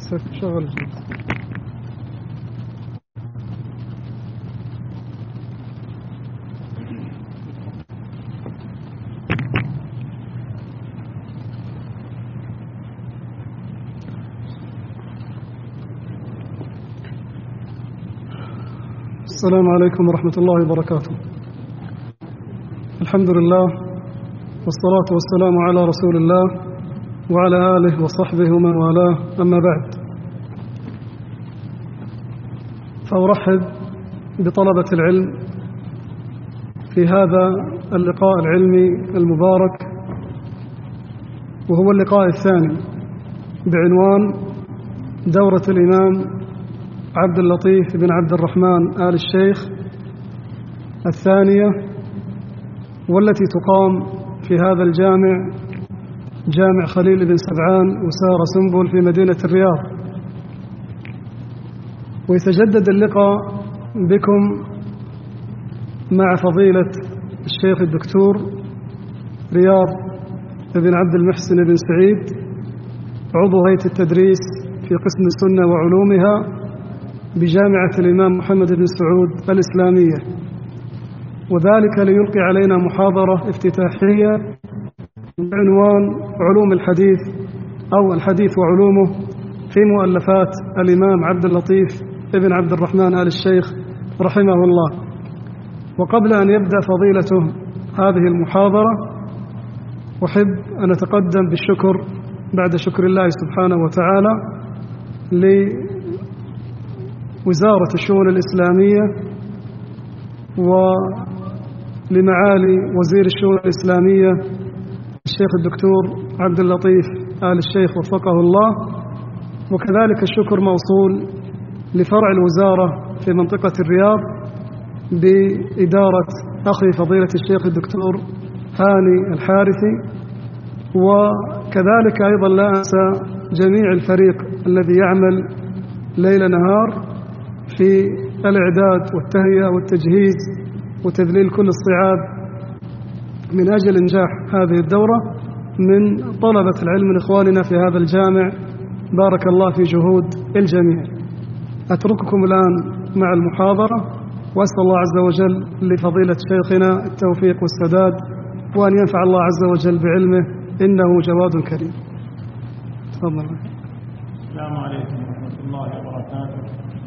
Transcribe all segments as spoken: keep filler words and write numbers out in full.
شغل. السلام عليكم ورحمة الله وبركاته. الحمد لله والصلاة والسلام على رسول الله وعلى آله وصحبه ومن والاه، أما بعد، فأرحب بطلبة العلم في هذا اللقاء العلمي المبارك، وهو اللقاء الثاني بعنوان دورة الإمام عبد اللطيف بن عبد الرحمن آل الشيخ الثانية، والتي تقام في هذا الجامع، جامع خليل بن سبعان وسارة سنبل في مدينة الرياض. ويتجدد اللقاء بكم مع فضيلة الشيخ الدكتور رياض بن عبد المحسن بن سعيد، عضو هيئة التدريس في قسم السنة وعلومها بجامعة الإمام محمد بن سعود الإسلامية، وذلك ليلقي علينا محاضرة افتتاحية بعنوان علوم الحديث أو الحديث وعلومه في مؤلفات الإمام عبد اللطيف بن عبد الرحمن آل الشيخ رحمه الله. وقبل أن يبدأ فضيلته هذه المحاضرة، أحب أن أتقدم بالشكر بعد شكر الله سبحانه وتعالى لوزارة الشؤون الإسلامية ولمعالي وزير الشؤون الإسلامية الشيخ الدكتور عبد اللطيف آل الشيخ وفقه الله، وكذلك الشكر موصول لفرع الوزارة في منطقة الرياض بإدارة أخي فضيلة الشيخ الدكتور هاني الحارثي، وكذلك أيضا لا أنسى جميع الفريق الذي يعمل ليل نهار في الإعداد والتهيئة والتجهيز وتذليل كل الصعاب من أجل إنجاح هذه الدورة من طلبة العلم من إخواننا في هذا الجامع. بارك الله في جهود الجميع. أترككم الآن مع المحاضرة، وأسأل الله عز وجل لفضيلة شيخنا التوفيق والسداد، وأن ينفع الله عز وجل بعلمه، إنه جواد كريم. تفضل. السلام عليكم ورحمة الله وبركاته.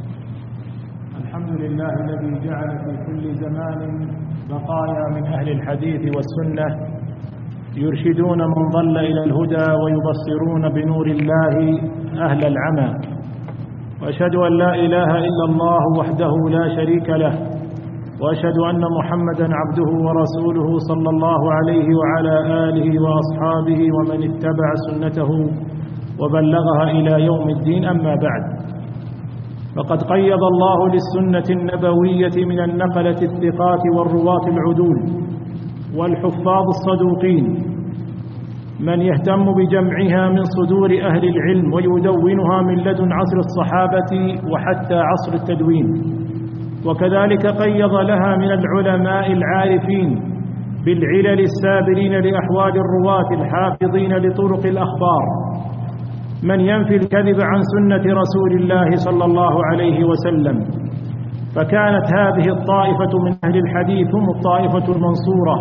الحمد لله الذي جعل في كل زمان بقايا من أهل الحديث والسنة يرشدون من ضل إلى الهدى ويبصرون بنور الله أهل العمى. وأشهد أن لا إله إلا الله وحده لا شريك له، وأشهد أن محمدا عبده ورسوله صلى الله عليه وعلى آله وأصحابه ومن اتبع سنته وبلغها إلى يوم الدين. أما بعد، فقد قيض الله للسنة النبوية من النقلة الثقات والرواة العدول والحفاظ الصدوقين من يهتم بجمعها من صدور أهل العلم ويدونها من لدن عصر الصحابة وحتى عصر التدوين. وكذلك قيض لها من العلماء العارفين بالعلل السابرين لأحوال الرواة الحافظين لطرق الأخبار من ينفي الكذب عن سنة رسول الله صلى الله عليه وسلم. فكانت هذه الطائفة من أهل الحديث هم الطائفة المنصورة.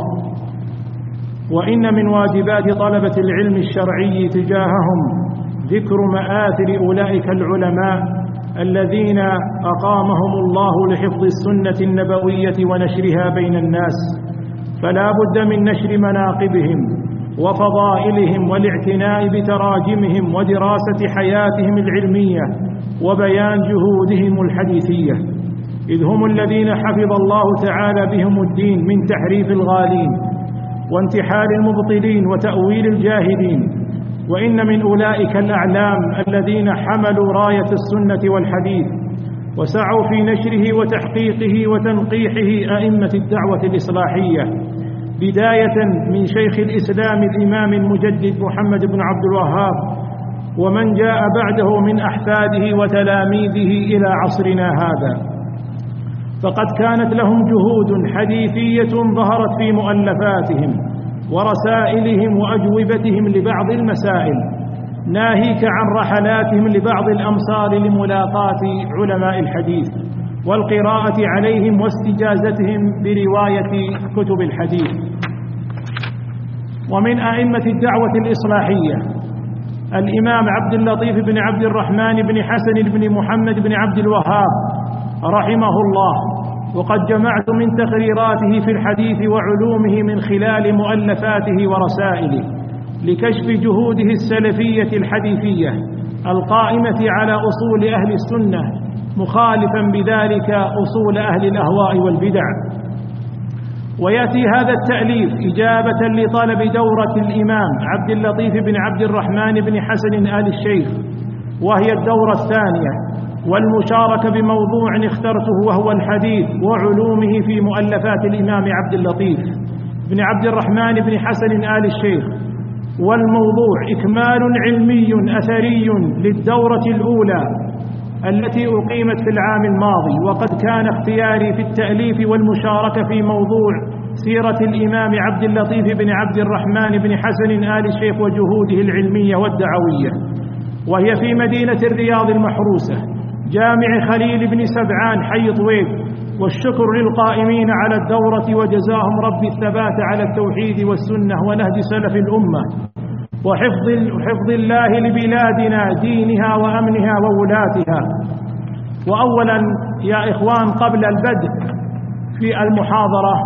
وإن من واجبات طلبة العلم الشرعي تجاههم ذكر مآثر أولئك العلماء الذين أقامهم الله لحفظ السنة النبوية ونشرها بين الناس، فلا بد من نشر مناقبهم وفضائلهم والاعتناء بتراجمهم ودراسة حياتهم العلمية وبيان جهودهم الحديثية، إذ هم الذين حفظ الله تعالى بهم الدين من تحريف الغالين وانتحال المبطلين وتأويل الجاهلين. وإن من أولئك الأعلام الذين حملوا راية السنة والحديث وسعوا في نشره وتحقيقه وتنقيحه أئمة الدعوة الإصلاحية، بداية من شيخ الإسلام الإمام المجدد محمد بن عبد الوهاب ومن جاء بعده من أحفاده وتلاميذه إلى عصرنا هذا. فقد كانت لهم جهود حديثية ظهرت في مؤلفاتهم ورسائلهم وأجوبتهم لبعض المسائل، ناهيك عن رحلاتهم لبعض الأمصار لملاقاة علماء الحديث والقراءة عليهم واستجازتهم برواية كتب الحديث. ومن أئمة الدعوة الإصلاحية الإمام عبد اللطيف بن عبد الرحمن بن حسن بن محمد بن عبد الوهاب رحمه الله، وقد جمعت من تقريراته في الحديث وعلومه من خلال مؤلفاته ورسائله لكشف جهوده السلفية الحديثية القائمة على أصول أهل السنة، مخالفا بذلك أصول أهل الأهواء والبدع. ويأتي هذا التأليف إجابة لطلب دورة الإمام عبد اللطيف بن عبد الرحمن بن حسن آل الشيخ، وهي الدورة الثانية، والمشاركة بموضوع اخترته وهو الحديث وعلومه في مؤلفات الإمام عبد اللطيف بن عبد الرحمن بن حسن آل الشيخ. والموضوع إكمال علمي أثري للدورة الأولى التي أقيمت في العام الماضي، وقد كان اختياري في التأليف والمشاركة في موضوع سيرة الإمام عبد اللطيف بن عبد الرحمن بن حسن آل الشيخ وجهوده العلمية والدعوية، وهي في مدينة الرياض المحروسة جامع خليل بن سبعان حي طويل. والشكر للقائمين على الدورة، وجزاهم ربي الثبات على التوحيد والسنة ونهج سلف الأمة، وحفظ حفظ الله لبلادنا دينها وأمنها وولاتها. وأولا يا إخوان، قبل البدء في المحاضرة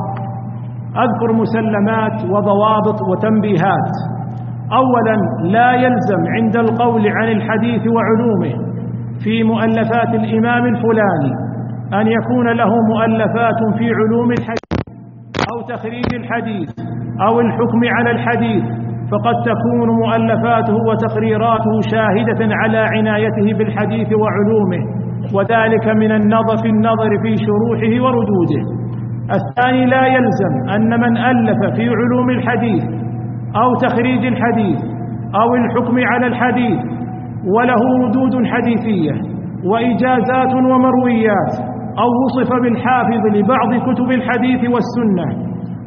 أذكر مسلمات وضوابط وتنبيهات. أولا، لا يلزم عند القول عن الحديث وعلومه في مؤلفات الإمام الفلاني أن يكون له مؤلفات في علوم الحديث أو تخريج الحديث أو الحكم على الحديث، فقد تكون مؤلفاته وتقريراته شاهدة على عنايته بالحديث وعلومه، وذلك من النظر في النظر في شروحه وردوده. الثاني، لا يلزم أن من ألف في علوم الحديث أو تخريج الحديث أو الحكم على الحديث وله ردود حديثية وإجازات ومرويات، أو وصف بالحافظ لبعض كتب الحديث والسنة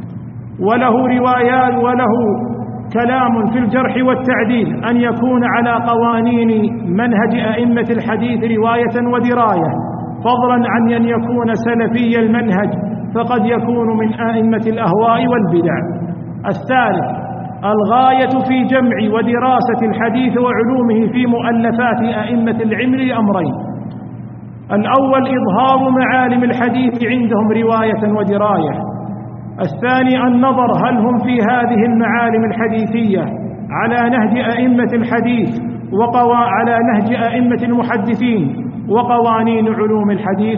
وله روايات وله كلام في الجرح والتعديل، أن يكون على قوانين منهج أئمة الحديث رواية ودراية، فضلا عن أن يكون سلفي المنهج، فقد يكون من أئمة الأهواء والبدع. الثالث، الغاية في جمع ودراسة الحديث وعلومه في مؤلفات أئمة العلم لأمرين: الأول إظهار معالم الحديث عندهم رواية ودراية، الثاني النظر هل هم في هذه المعالم الحديثية على نهج أئمة الحديث وقوا على نهج أئمة المحدثين وقوانين علوم الحديث.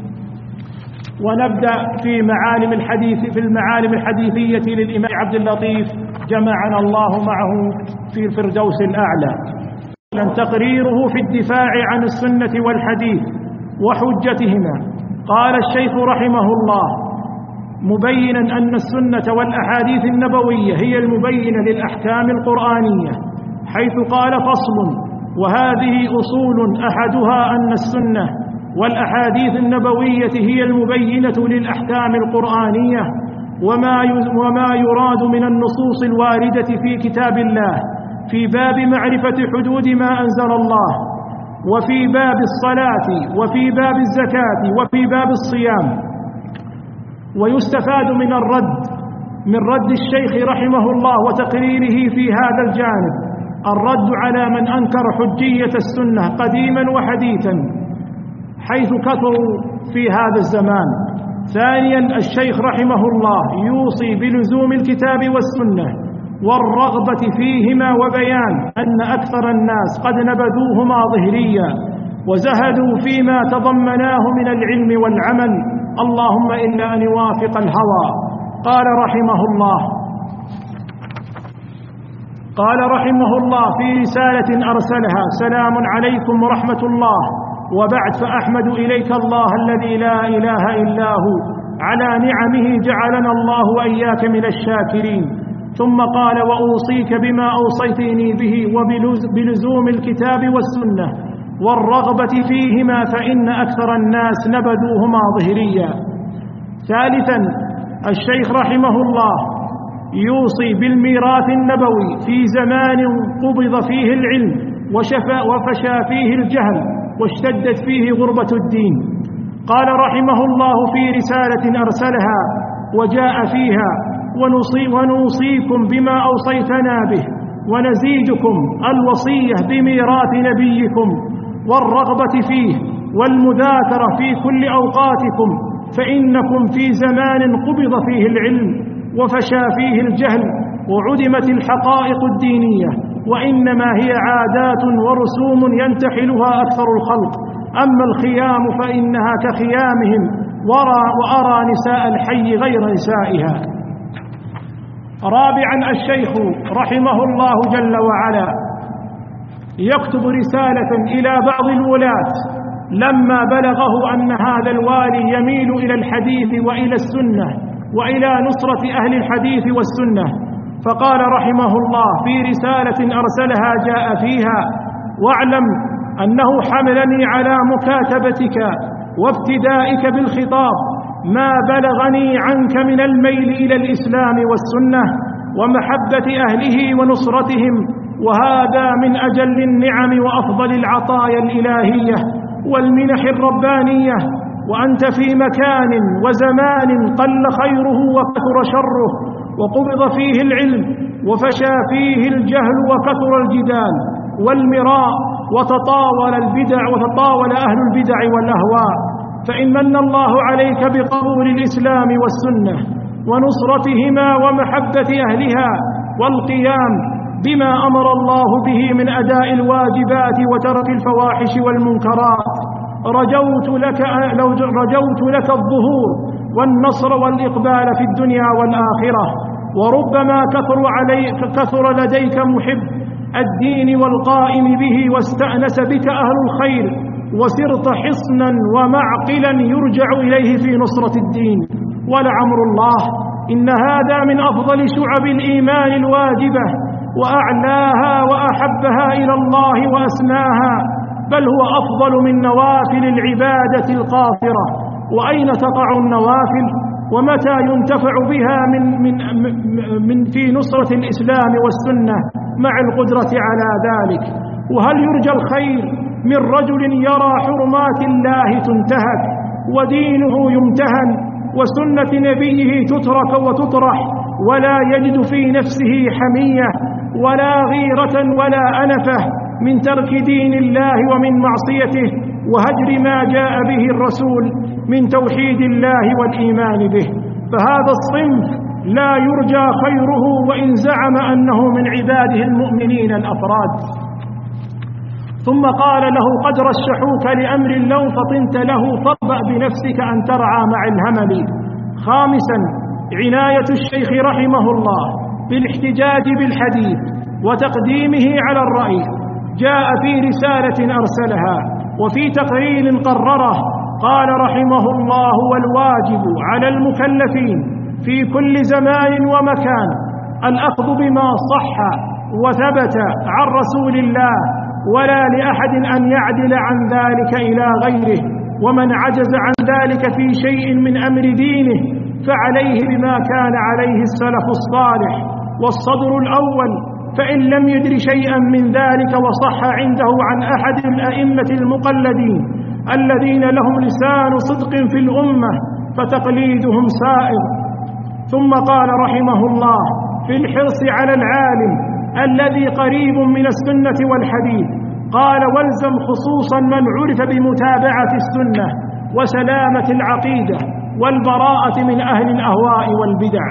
ونبدأ في معالم الحديث في المعالم الحديثية للإمام عبد اللطيف جمعنا الله معه في الفردوس الأعلى. تقريره في الدفاع عن السنة والحديث وحجتهما. قال الشيخ رحمه الله مبينا أن السنة والأحاديث النبوية هي المبينة للأحكام القرآنية، حيث قال فصل: وهذه أصول أحدها أن السنة والأحاديث النبوية هي المبينة للأحكام القرآنية وما وما يراد من النصوص الواردة في كتاب الله في باب معرفة حدود ما أنزل الله، وفي باب الصلاة، وفي باب الزكاة، وفي باب الصيام. ويستفاد من الرد من رد الشيخ رحمه الله وتقريره في هذا الجانب الرد على من أنكر حجية السنة قديما وحديثا، حيث كثروا في هذا الزمان. ثانيا، الشيخ رحمه الله يوصي بلزوم الكتاب والسنة والرغبة فيهما، وبيان أن أكثر الناس قد نبذوهما ظهريا وزهدوا فيما تضمناه من العلم والعمل، اللهم إلا أن يوافق الهوى. قال رحمه الله قال رحمه الله في رسالة أرسلها: سلام عليكم ورحمة الله، وبعد، فأحمد إليك الله الذي لا إله إلا هو على نعمه جعلنا الله وإياك من الشاكرين. ثم قال: وأوصيك بما أوصيتني به وبلزوم الكتاب والسنة والرغبة فيهما، فإن أكثر الناس نبذوهما ظهريا. ثالثا، الشيخ رحمه الله يوصي بالميراث النبوي في زمان قبض فيه العلم وشفى وفشى فيه الجهل واشتدت فيه غربة الدين. قال رحمه الله في رسالة أرسلها وجاء فيها: ونوصي ونوصيكم بما أوصيتنا به، ونزيدكم الوصية بميراث نبيكم والرغبة فيه والمذاكرة في كل أوقاتكم، فإنكم في زمان قبض فيه العلم وفشى فيه الجهل وعدمت الحقائق الدينية، وإنما هي عادات ورسوم ينتحلها أكثر الخلق، أما الخيام فإنها كخيامهم، ورى وأرى نساء الحي غير نسائها. رابعا، الشيخ رحمه الله جل وعلا يكتب رسالة إلى بعض الولاة لما بلغه أن هذا الوالي يميل إلى الحديث وإلى السنة وإلى نصرة أهل الحديث والسنة، فقال رحمه الله في رسالة أرسلها جاء فيها: واعلم أنه حملني على مكاتبتك وابتدائك بالخطاب ما بلغني عنك من الميل إلى الإسلام والسنة ومحبة أهله ونصرتهم، وهذا من أجل النعم وأفضل العطايا الإلهية والمنح الربانية، وأنت في مكان وزمان قل خيره وكثر شره وقبض فيه العلم وفشى فيه الجهل وكثر الجدال والمراء وتطاول البدع وتطاول أهل البدع والأهواء، فإن من الله عليك بقبول الإسلام والسنة ونصرتهما ومحبة أهلها والقيام بما أمر الله به من أداء الواجبات وترك الفواحش والمنكرات، رجوت لك لو رجوت لك الظهور والنصر والإقبال في الدنيا والآخرة، وربما كثر عليك كثر لديك محب الدين والقائم به واستأنس بك أهل الخير وسرت حصنا ومعقلا يرجع إليه في نصرة الدين، ولعمر الله إن هذا من أفضل شعب الإيمان الواجبة وأعلاها وأحبها إلى الله وأسناها، بل هو أفضل من نوافل العبادة القاصرة. وأين تقع النوافل؟ ومتى ينتفع بها من, من, من في نصرة الإسلام والسنة مع القدرة على ذلك؟ وهل يرجى الخير من رجل يرى حرمات الله تنتهك ودينه يمتهن وسنة نبيه تترك وتطرح ولا يجد في نفسه حمية ولا غيرة ولا أنفة من ترك دين الله ومن معصيته وهجر ما جاء به الرسول من توحيد الله والإيمان به؟ فهذا الصنف لا يرجى خيره وإن زعم أنه من عباده المؤمنين الأفراد. ثم قال له: قد رشحوك لأمر لو فطنت له فاطبأ بنفسك أن ترعى مع الهمل. خامسا، عناية الشيخ رحمه الله بالاحتجاج بالحديث وتقديمه على الرأي. جاء في رسالة أرسلها وفي تقرير قرره قال رحمه الله: والواجب على المكلفين في كل زمان ومكان الأخذ بما صح وثبت عن رسول الله، ولا لأحد أن يعدل عن ذلك إلى غيره، ومن عجز عن ذلك في شيء من أمر دينه فعليه بما كان عليه السلف الصالح والصدر الأول، فإن لم يدر شيئا من ذلك وصح عنده عن أحد الأئمة المقلدين الذين لهم لسان صدق في الأمة فتقليدهم سائغ. ثم قال رحمه الله في الحرص على العالم الذي قريب من السنة والحديث، قال: والزم خصوصا من عرف بمتابعة السنة وسلامة العقيدة والبراءة من أهل الأهواء والبدع.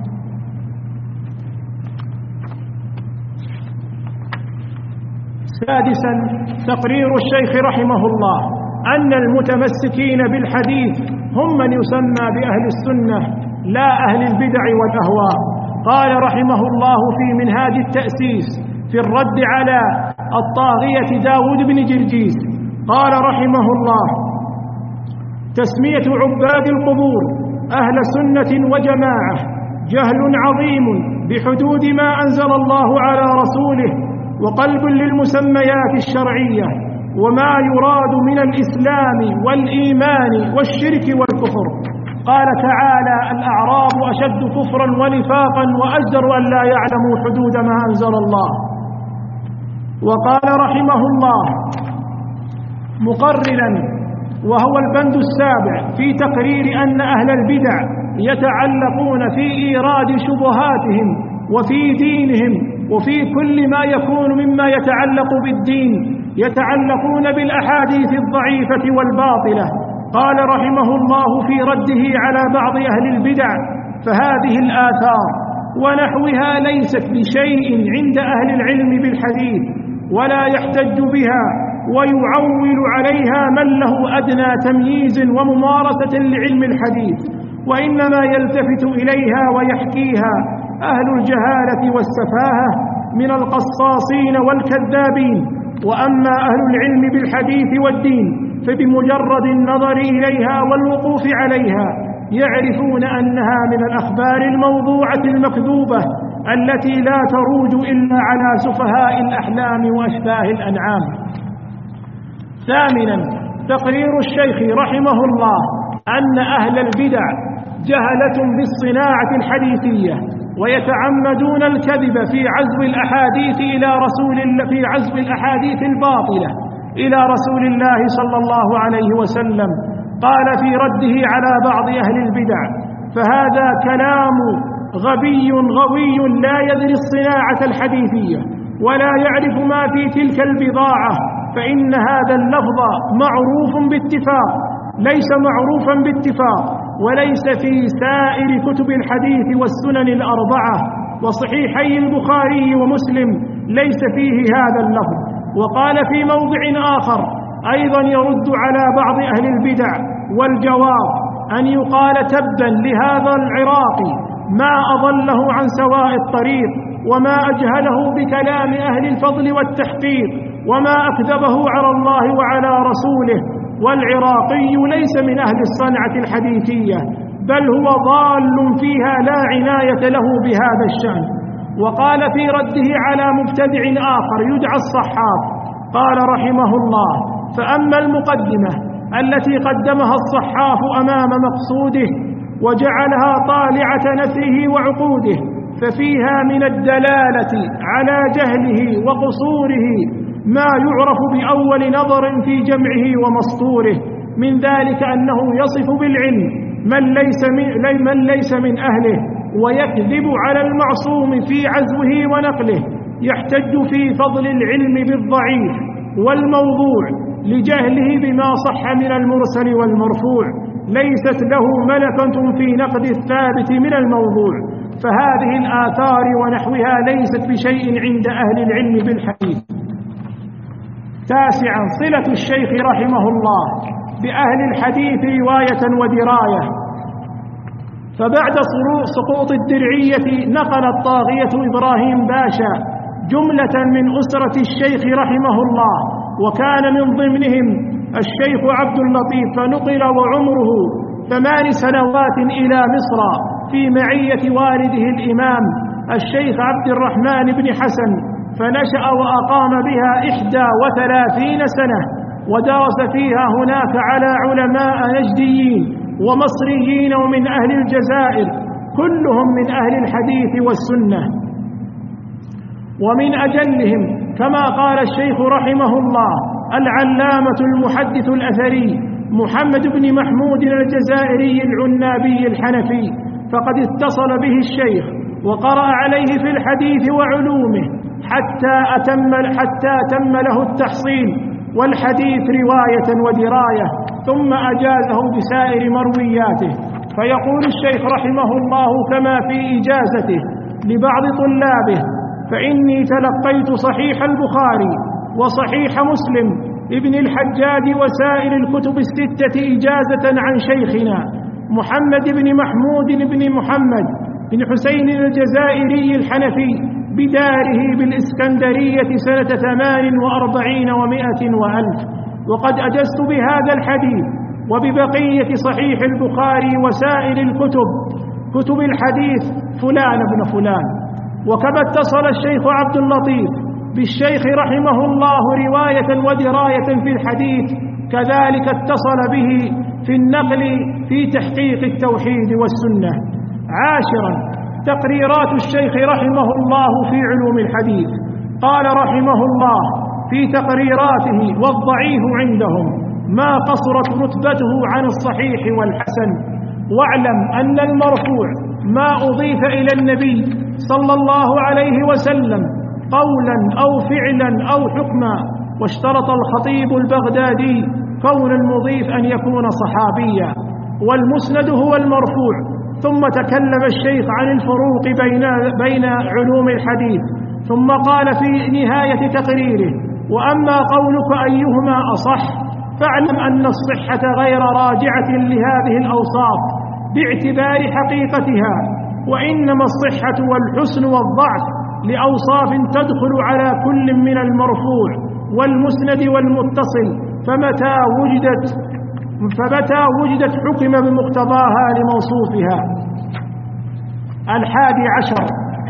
سادسا، تقرير الشيخ رحمه الله أن المتمسكين بالحديث هم من يسمى بأهل السنة لا أهل البدع والأهواء. قال رحمه الله في منهاج التأسيس في الرد على الطاغية داود بن جرجيس، قال رحمه الله: تسمية عباد القبور أهل سنة وجماعة جهل عظيم بحدود ما أنزل الله على رسوله وقلب للمسميات الشرعية وما يراد من الإسلام والإيمان والشرك والكفر. قال تعالى: الأعراب أشد كفرا ونفاقا وأجدر أن لا يعلموا حدود ما أنزل الله. وقال رحمه الله مقررا، وهو البند السابع في تقرير أن أهل البدع يتعلقون في إيراد شبهاتهم وفي دينهم وفي كل ما يكون مما يتعلق بالدين يتعلقون بالأحاديث الضعيفة والباطلة. قال رحمه الله في رده على بعض أهل البدع: فهذه الآثار ونحوها ليست بشيء عند أهل العلم بالحديث، ولا يحتج بها ويعول عليها من له أدنى تمييز وممارسة لعلم الحديث، وإنما يلتفت إليها ويحكيها أهل الجهالة والسفاهة من القصاصين والكذابين. وأما أهل العلم بالحديث والدين فبمجرد النظر إليها والوقوف عليها يعرفون أنها من الأخبار الموضوعة المكذوبة التي لا تروج إلا على سفهاء الأحلام وأشباه الأنعام. ثامنا، تقرير الشيخ رحمه الله أن أهل البدع جهلة بالصناعة الحديثية، ويتعمدون الكذب في عزو الأحاديث إلى رسول الله في عزو الأحاديث الباطلة إلى رسول الله صلى الله عليه وسلم. قال في رده على بعض أهل البدع: فهذا كلام غبي غوي لا يدري الصناعة الحديثية ولا يعرف ما في تلك البضاعة، فإن هذا اللفظ معروف باتفاق ليس معروفا باتفاق وليس في سائر كتب الحديث والسنن الأربعة وصحيحي البخاري ومسلم ليس فيه هذا اللفظ. وقال في موضع آخر أيضا يرد على بعض أهل البدع: والجواب أن يقال تبا لهذا العراقي ما أضله عن سواء الطريق وما أجهله بكلام أهل الفضل والتحقيق وما أكذبه على الله وعلى رسوله. والعراقي ليس من أهل الصنعة الحديثية، بل هو ضال فيها لا عناية له بهذا الشأن. وقال في رده على مبتدع آخر يدعى الصحاف: قال رحمه الله: فأما المقدمة التي قدمها الصحاف أمام مقصوده وجعلها طالعة نثره وعقوده ففيها من الدلالة على جهله وقصوره ما يعرف بأول نظر في جمعه ومسطوره، من ذلك أنه يصف بالعلم من ليس من, من ليس من أهله، ويكذب على المعصوم في عزوه ونقله، يحتج في فضل العلم بالضعيف والموضوع لجهله بما صح من المرسل والمرفوع، ليست له ملكة في نقد الثابت من الموضوع. فهذه الآثار ونحوها ليست بشيء عند أهل العلم بالحديث. تاسعا، صلة الشيخ رحمه الله بأهل الحديث رواية ودراية. فبعد سقوط الدرعية نقل الطاغية إبراهيم باشا جملة من أسرة الشيخ رحمه الله، وكان من ضمنهم الشيخ عبد اللطيف، فنقل وعمره ثمان سنوات إلى مصر في معية والده الإمام الشيخ عبد الرحمن بن حسن، فنشأ وأقام بها إحدى وثلاثين سنة، ودرس فيها هناك على علماء نجديين ومصريين ومن أهل الجزائر كلهم من أهل الحديث والسنة. ومن أجلهم كما قال الشيخ رحمه الله العلامة المحدث الأثري محمد بن محمود الجزائري العنابي الحنفي، فقد اتصل به الشيخ وقرأ عليه في الحديث وعلومه حتى أتم حتى تم له التحصيل والحديث رواية ودراية، ثم أجازه بسائر مروياته. فيقول الشيخ رحمه الله كما في إجازته لبعض طلابه: فإني تلقيت صحيح البخاري وصحيح مسلم ابن الحجاج وسائر الكتب الستة إجازة عن شيخنا محمد بن محمود بن محمد بن حسين الجزائري الحنفي بداره بالإسكندرية سنة ثمان وأربعين ومائة وألف، وقد أجزت بهذا الحديث وببقية صحيح البخاري وسائر الكتب كتب الحديث فلان بن فلان. وكما اتصل الشيخ عبد اللطيف بالشيخ رحمه الله رواية ودراية في الحديث، كذلك اتصل به في النقل في تحقيق التوحيد والسنة. عاشرا، تقريرات الشيخ رحمه الله في علوم الحديث. قال رحمه الله في تقريراته: والضعيف عندهم ما قصرت رتبته عن الصحيح والحسن. واعلم أن المرفوع ما أضيف إلى النبي صلى الله عليه وسلم قولا أو فعلا أو حكما. واشترط الخطيب البغدادي كون المضيف أن يكون صحابيا، والمسند هو المرفوع. ثم تكلم الشيخ عن الفروق بين بين علوم الحديث، ثم قال في نهاية تقريره: وأما قولك أيهما أصح فاعلم أن الصحة غير راجعة لهذه الأوصاف باعتبار حقيقتها، وإنما الصحة والحسن والضعف لأوصاف تدخل على كل من المرفوع والمسند والمتصل، فمتى وجدت فمتى وجدت حكم بمقتضاها لموصوفها. الحادي عشر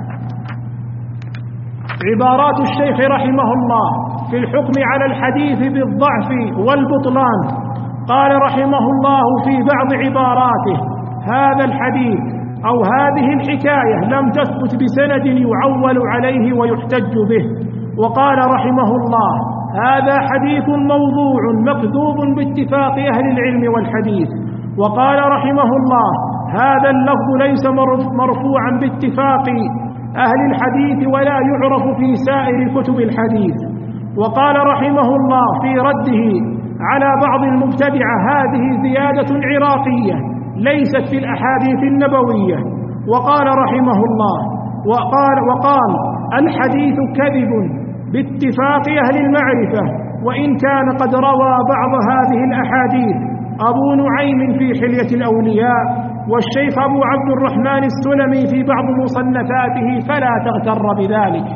عبارات الشيخ رحمه الله في الحكم على الحديث بالضعف والبطلان. قال رحمه الله في بعض عباراته: هذا الحديث أو هذه الحكاية لم تثبت بسند يعول عليه ويحتج به. وقال رحمه الله: هذا حديث موضوع مكذوب باتفاق أهل العلم والحديث. وقال رحمه الله: هذا اللفظ ليس مرفوعا باتفاق أهل الحديث ولا يعرف في سائر كتب الحديث. وقال رحمه الله في رده على بعض المبتدعة: هذه زيادة عراقية ليست في الأحاديث النبوية. وقال رحمه الله: وقال, وقال الحديث كذب باتفاق أهل المعرفة، وإن كان قد روى بعض هذه الأحاديث أبو نعيم في حلية الأولياء والشيخ أبو عبد الرحمن السلمي في بعض مصنفاته، فلا تغتر بذلك.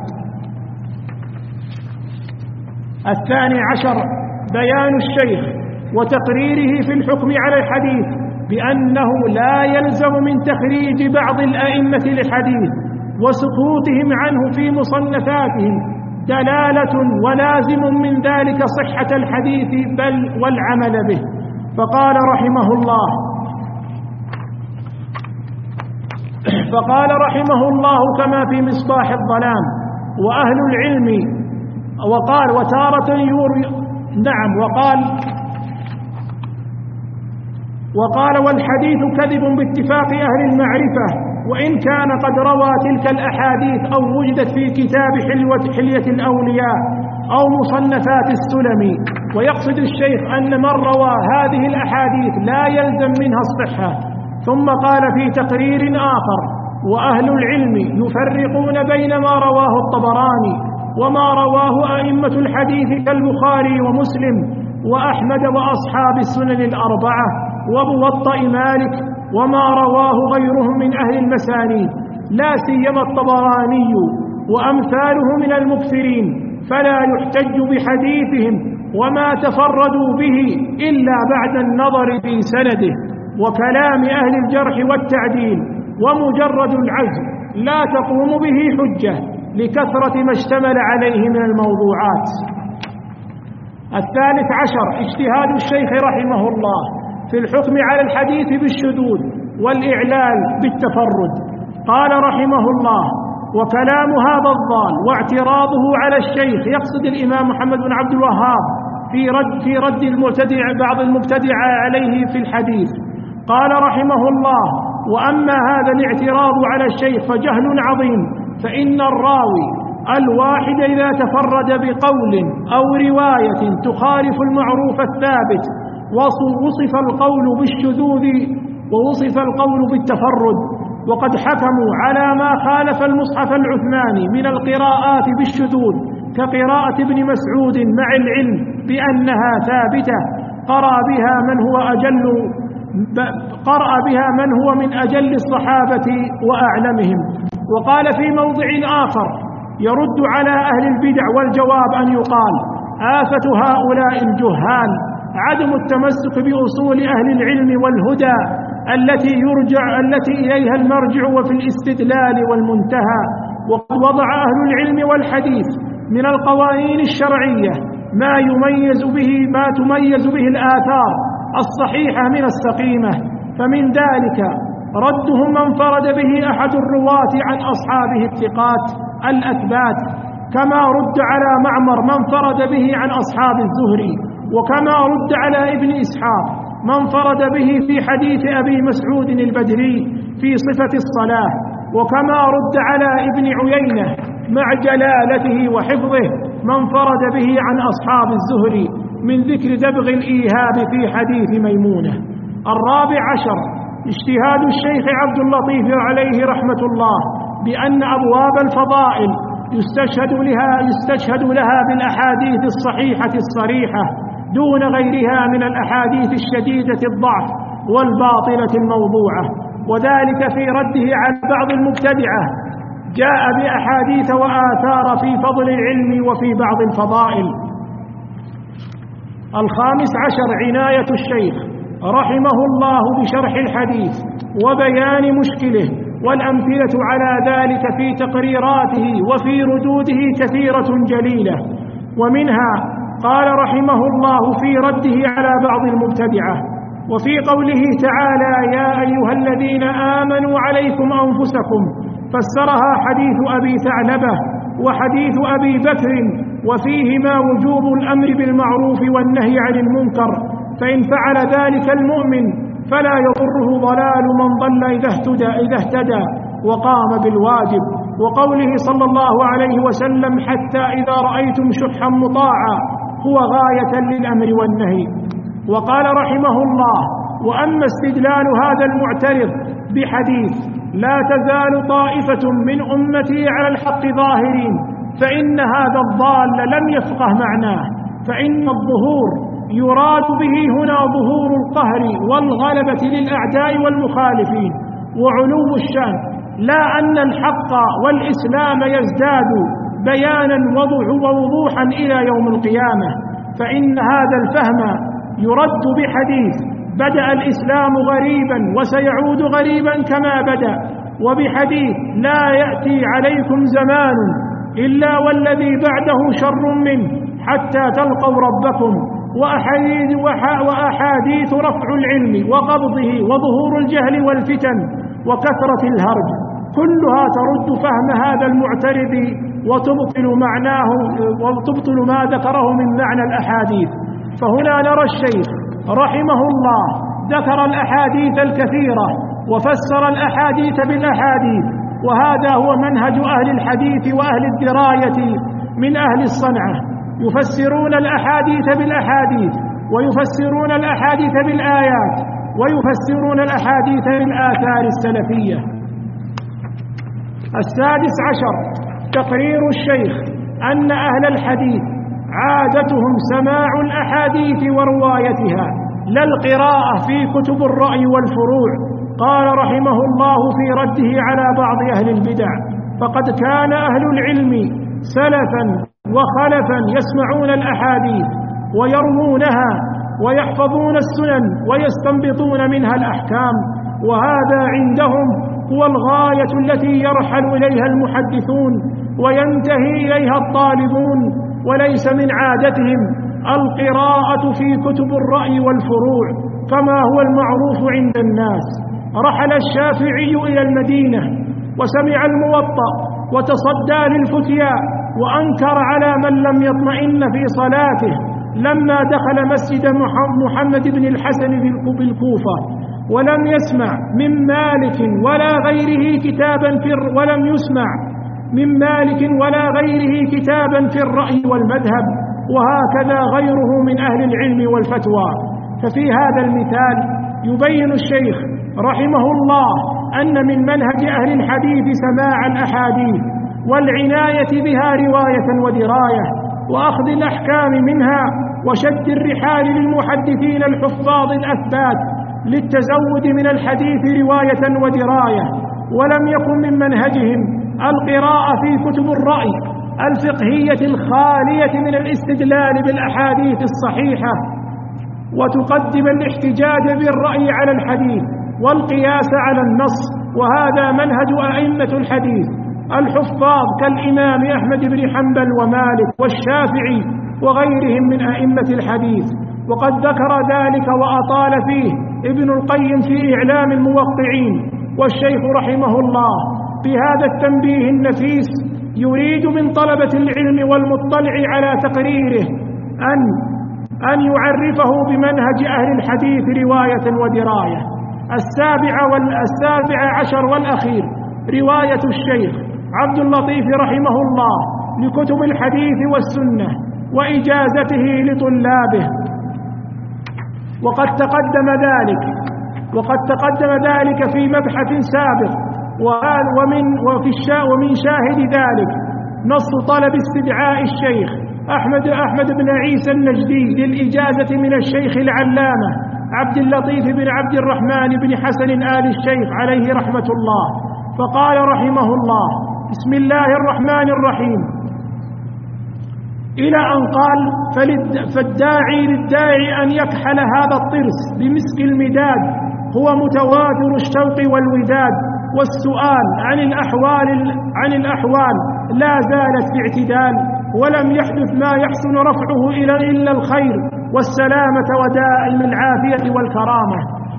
الثاني عشر بيان الشيخ وتقريره في الحكم على الحديث بأنه لا يلزم من تخريج بعض الأئمة للحديث وسقوطهم عنه في مصنفاتهم دلالة ولازم من ذلك صحة الحديث بل والعمل به. فقال رحمه الله فقال رحمه الله كما في مصباح الظلام: وأهل العلم. وقال: وتارة يوري نعم وقال وقال والحديث كذب باتفاق أهل المعرفة، وإن كان قد روى تلك الأحاديث أو وجدت في كتاب حلية الأولياء أو مصنفات السلمي. ويقصد الشيخ أن من روى هذه الأحاديث لا يلزم منها الصحة. ثم قال في تقرير آخر: وأهل العلم يفرقون بين ما رواه الطبراني وما رواه أئمة الحديث كالبخاري ومسلم وأحمد وأصحاب السنن الأربعة وموطأ مالك وما رواه غيرهم من أهل المسانيد، لا سيما الطبراني وأمثاله من المكثرين، فلا يحتج بحديثهم وما تفردوا به إلا بعد النظر في سنده وكلام أهل الجرح والتعديل، ومجرد العزم لا تقوم به حجة لكثرة ما اشتمل عليه من الموضوعات. الثالث عشر اجتهاد الشيخ رحمه الله في الحكم على الحديث بالشذوذ والإعلال بالتفرد. قال رحمه الله: وكلام هذا الضال واعتراضه على الشيخ، يقصد الإمام محمد بن عبد الوهاب في رد, في رد المبتدع بعض المبتدع عليه في الحديث. قال رحمه الله: وأما هذا الاعتراض على الشيخ فجهل عظيم، فإن الراوي الواحد إذا تفرد بقول أو رواية تخالف المعروف الثابت ووصف القول بالشذوذ ووصف القول بالتفرد، وقد حكموا على ما خالف المصحف العثماني من القراءات بالشذوذ كقراءة ابن مسعود مع العلم بأنها ثابتة، قرأ بها من هو أجل قرأ بها من هو من أجل الصحابة وأعلمهم. وقال في موضع آخر يرد على أهل البدع والجواب أن يقال: آفة هؤلاء الجهال عدم التمسك بأصول أهل العلم والهدى التي يرجع التي إليها المرجع وفي الاستدلال والمنتهى. وقد وضع أهل العلم والحديث من القوانين الشرعية ما يميز به ما تميز به الآثار الصحيحة من السقيمة، فمن ذلك ردهم من انفرد به أحد الرواة عن أصحابه الثقات الأثبات، كما رد على معمر من فرد به عن أصحاب الزهري، وكما رد على ابن إسحاق من فرد به في حديث أبي مسعود البدري في صفة الصلاة، وكما رد على ابن عيينة مع جلالته وحفظه من فرد به عن أصحاب الزهري من ذكر دبغ الإيهاب في حديث ميمونة. الرابع عشر اجتهاد الشيخ عبد اللطيف عليه رحمة الله بأن أبواب الفضائل يستشهد لها, يستشهد لها بالأحاديث الصحيحة الصريحة دون غيرها من الأحاديث الشديدة الضعف والباطلة الموضوعة، وذلك في رده على بعض المبتدعة جاء بأحاديث وآثار في فضل العلم وفي بعض الفضائل. الخامس عشر عناية الشيخ رحمه الله بشرح الحديث وبيان مشكله، والأمثلة على ذلك في تقريراته وفي ردوده كثيرة جليلة. ومنها قال رحمه الله في رده على بعض المبتدعة وفي قوله تعالى يا أيها الذين آمنوا عليكم أنفسكم، فسرها حديث أبي ثعلبة وحديث أبي بكر وفيهما وجوب الأمر بالمعروف والنهي عن المنكر، فإن فعل ذلك المؤمن فلا يضره ضلال من ضل إذا اهتدى, إذا اهتدى وقام بالواجب. وقوله صلى الله عليه وسلم حتى إذا رأيتم شحا مطاعا هو غاية للأمر والنهي. وقال رحمه الله وأما استدلال هذا المعترض بحديث لا تزال طائفة من أمتي على الحق ظاهرين، فإن هذا الضال لم يفقه معناه، فإن الظهور يراد به هنا ظهور القهر والغلبة للأعداء والمخالفين وعلو الشان، لا أن الحق والإسلام يزداد بيانا ووضوحا إلى يوم القيامة. فإن هذا الفهم يرد بحديث بدأ الإسلام غريبا وسيعود غريبا كما بدأ، وبحديث لا يأتي عليكم زمان إلا والذي بعده شر منه حتى تلقوا ربكم، وأحاديث, وأحاديث رفع العلم وقبضه وظهور الجهل والفتن وكثرة الهرج، كلها ترد فهم هذا المعترض وتبطل معناه وتبطل ما ذكره من معنى الأحاديث. فهنا نرى الشيخ رحمه الله ذكر الأحاديث الكثيرة وفسر الأحاديث بالأحاديث، وهذا هو منهج أهل الحديث وأهل الدراية من أهل الصنعة، يفسرون الأحاديث بالأحاديث ويفسرون الأحاديث بالآيات ويفسرون الأحاديث بالآثار السلفية. السادس عشر تقرير الشيخ أن أهل الحديث عادتهم سماع الأحاديث وروايتها لا القراءة في كتب الرأي والفروع. قال رحمه الله في رده على بعض أهل البدع فقد كان أهل العلم سلفا وخلفا يسمعون الأحاديث ويرمونها ويحفظون السنن ويستنبطون منها الأحكام، وهذا عندهم هو الغاية التي يرحل إليها المحدثون وينتهي إليها الطالبون، وليس من عادتهم القراءة في كتب الرأي والفروع كما هو المعروف عند الناس. رحل الشافعي إلى المدينة وسمع الموطأ وتصدى للفتيا وأنكر على من لم يطمئن في صلاته لما دخل مسجد محمد بن الحسن بالكوفة، ولم يسمع من مالك ولا غيره كتابا في ولم يسمع من مالك ولا غيره كتابا في الرأي والمذهب، وهكذا غيره من أهل العلم والفتوى. ففي هذا المثال يبين الشيخ رحمه الله أن من منهج أهل الحديث سماع الأحاديث والعناية بها رواية ودراية وأخذ الأحكام منها وشد الرحال للمحدثين الحفاظ الأثبات للتزود من الحديث رواية ودراية. ولم يكن من منهجهم القراءة في كتب الرأي الفقهية الخالية من الاستدلال بالأحاديث الصحيحة وتقدم الاحتجاج بالرأي على الحديث والقياس على النص، وهذا منهج أئمة الحديث الحفاظ كالإمام أحمد بن حنبل ومالك والشافعي وغيرهم من أئمة الحديث. وقد ذكر ذلك وأطال فيه ابن القيم في إعلام الموقعين، والشيخ رحمه الله في هذا التنبيه النفيس يريد من طلبة العلم والمطلع على تقريره أن أن يعرفه بمنهج أهل الحديث رواية ودراية. السابع والسابع عشر والأخير رواية الشيخ عبد اللطيف رحمه الله لكتب الحديث والسنة وإجازته لطلابه. وقد تقدم ذلك وقد تقدم ذلك في مبحث سابق، ومن وفي ومن شاهد ذلك نص طلب استدعاء الشيخ أحمد أحمد بن عيسى النجدي للإجازة من الشيخ العلامة عبد اللطيف بن عبد الرحمن بن حسن آل الشيخ عليه رحمة الله، فقال رحمه الله: بسم الله الرحمن الرحيم، إلى أن قال: فالداعي للداعي أن يكحل هذا الطرس بمسك المداد هو متواتر الشوق والوداد، والسؤال عن الأحوال عن الأحوال لا زالت في اعتدال، ولم يحدث ما يحسن رفعه إلا الخير والسلامة ودائم العافية والكرامة.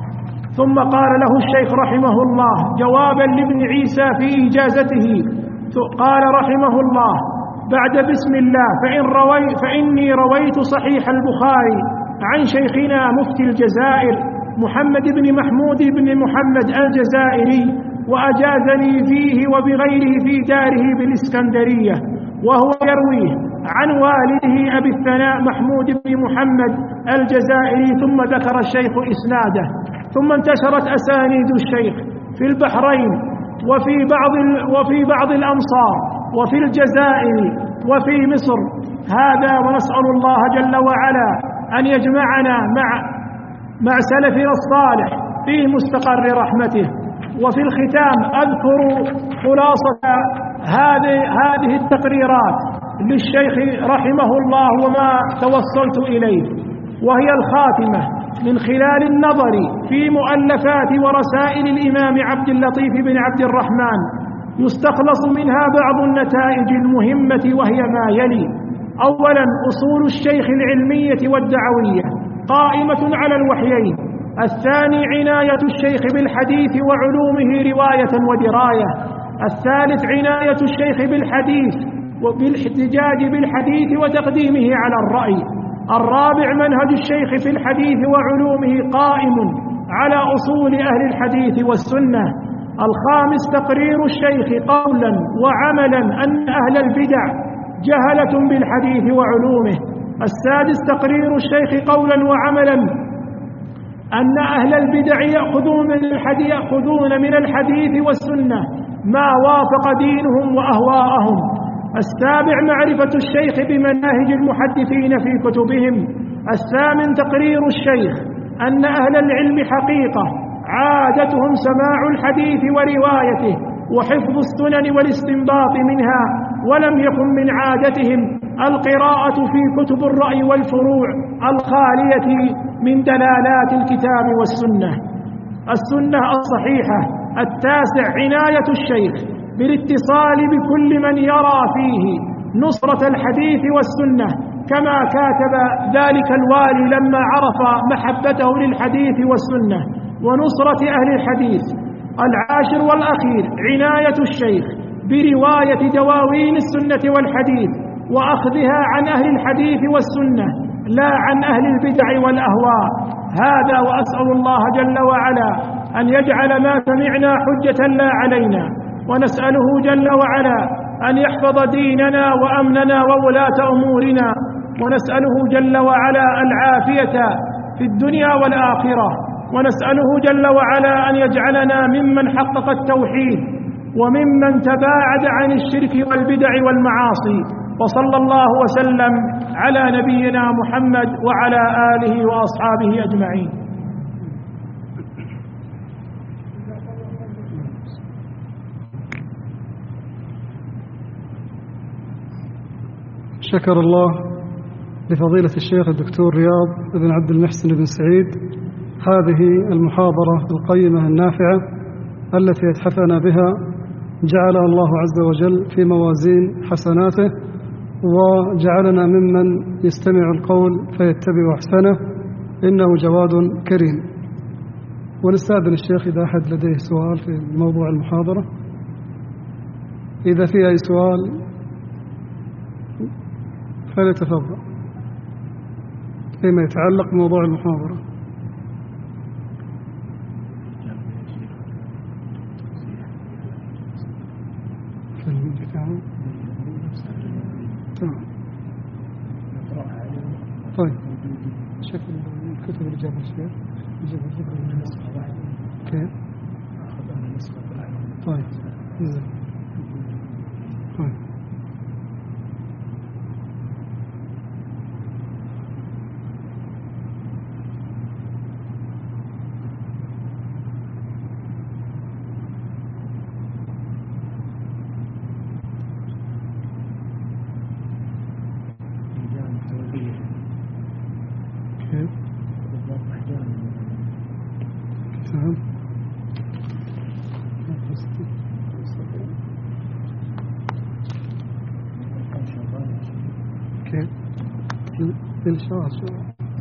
ثم قال له الشيخ رحمه الله جوابا لابن عيسى في إجازته، قال رحمه الله: بعد بسم الله فإن روي فإني رويت صحيح البخاري عن شيخنا مفتي الجزائر محمد بن محمود بن محمد الجزائري، وأجازني فيه وبغيره في داره بالإسكندرية، وهو يرويه عن والده أبي الثناء محمود بن محمد الجزائري. ثم ذكر الشيخ إسناده. ثم انتشرت أسانيد الشيخ في البحرين وفي بعض وفي بعض الأمصار وفي الجزائر وفي مصر. هذا ونسأل الله جل وعلا أن يجمعنا مع مع سلفنا الصالح في مستقر رحمته. وفي الختام أذكر خلاصة هذه هذه التقريرات للشيخ رحمه الله وما توصلت إليه، وهي الخاتمة من خلال النظر في مؤلفات ورسائل الإمام عبد اللطيف بن عبد الرحمن، يستخلص منها بعض النتائج المهمة، وهي ما يلي: أولا، أصول الشيخ العلمية والدعوية قائمة على الوحيين. الثاني، عناية الشيخ بالحديث وعلومه رواية ودراية. الثالث، عناية الشيخ بالحديث وبالاحتجاج بالحديث وتقديمه على الرأي. الرابع، منهج الشيخ في الحديث وعلومه قائم على أصول أهل الحديث والسنة. الخامس، تقرير الشيخ قولا وعملا أن أهل البدع جهلة بالحديث وعلومه. السادس، تقرير الشيخ قولا وعملا أن أهل البدع يأخذون من الحديث يأخذون من الحديث والسنة ما وافق دينهم وأهواءهم. السابع، معرفة الشيخ بمناهج المحدثين في كتبهم. الثامن، تقرير الشيخ أن أهل العلم حقيقة عادتهم سماع الحديث وروايته وحفظ السنن والاستنباط منها، ولم يكن من عادتهم القراءة في كتب الرأي والفروع الخالية من دلالات الكتاب والسنة. السنة الصحيحة. التاسع، عناية الشيخ بالاتصال بكل من يرى فيه نصرة الحديث والسنة، كما كاتب ذلك الوالي لما عرف محبته للحديث والسنة ونصرة أهل الحديث. العاشر والأخير، عناية الشيخ برواية دواوين السنة والحديث وأخذها عن أهل الحديث والسنة لا عن أهل البدع والأهواء. هذا، وأسأل الله جل وعلا أن يجعل ما سمعنا حجة لا علينا، ونسأله جل وعلا أن يحفظ ديننا وأمننا وولاة أمورنا، ونسأله جل وعلا العافية في الدنيا والآخرة، ونسأله جل وعلا أن يجعلنا ممن حقق التوحيد وممن تباعد عن الشرك والبدع والمعاصي. وصلى الله وسلم على نبينا محمد وعلى آله وأصحابه أجمعين. شكر الله لفضيلة الشيخ الدكتور رياض بن عبد المحسن بن سعيد هذه المحاضرة القيمة النافعة التي يتحفنا بها، جعلها الله عز وجل في موازين حسناته، وجعلنا ممن يستمع القول فيتبع أحسنه، إنه جواد كريم. ونستأذن الشيخ إذا أحد لديه سؤال في موضوع المحاضرة. إذا في أي سؤال فليتفضل فيما يتعلق بموضوع المحاضرة. طيب شوف الكتب اللي جابها الشيخ جابها الذكر من نسخة واحدة كيف؟ أخذنا نسخة واحدة. طيب إذا طيب الشاشة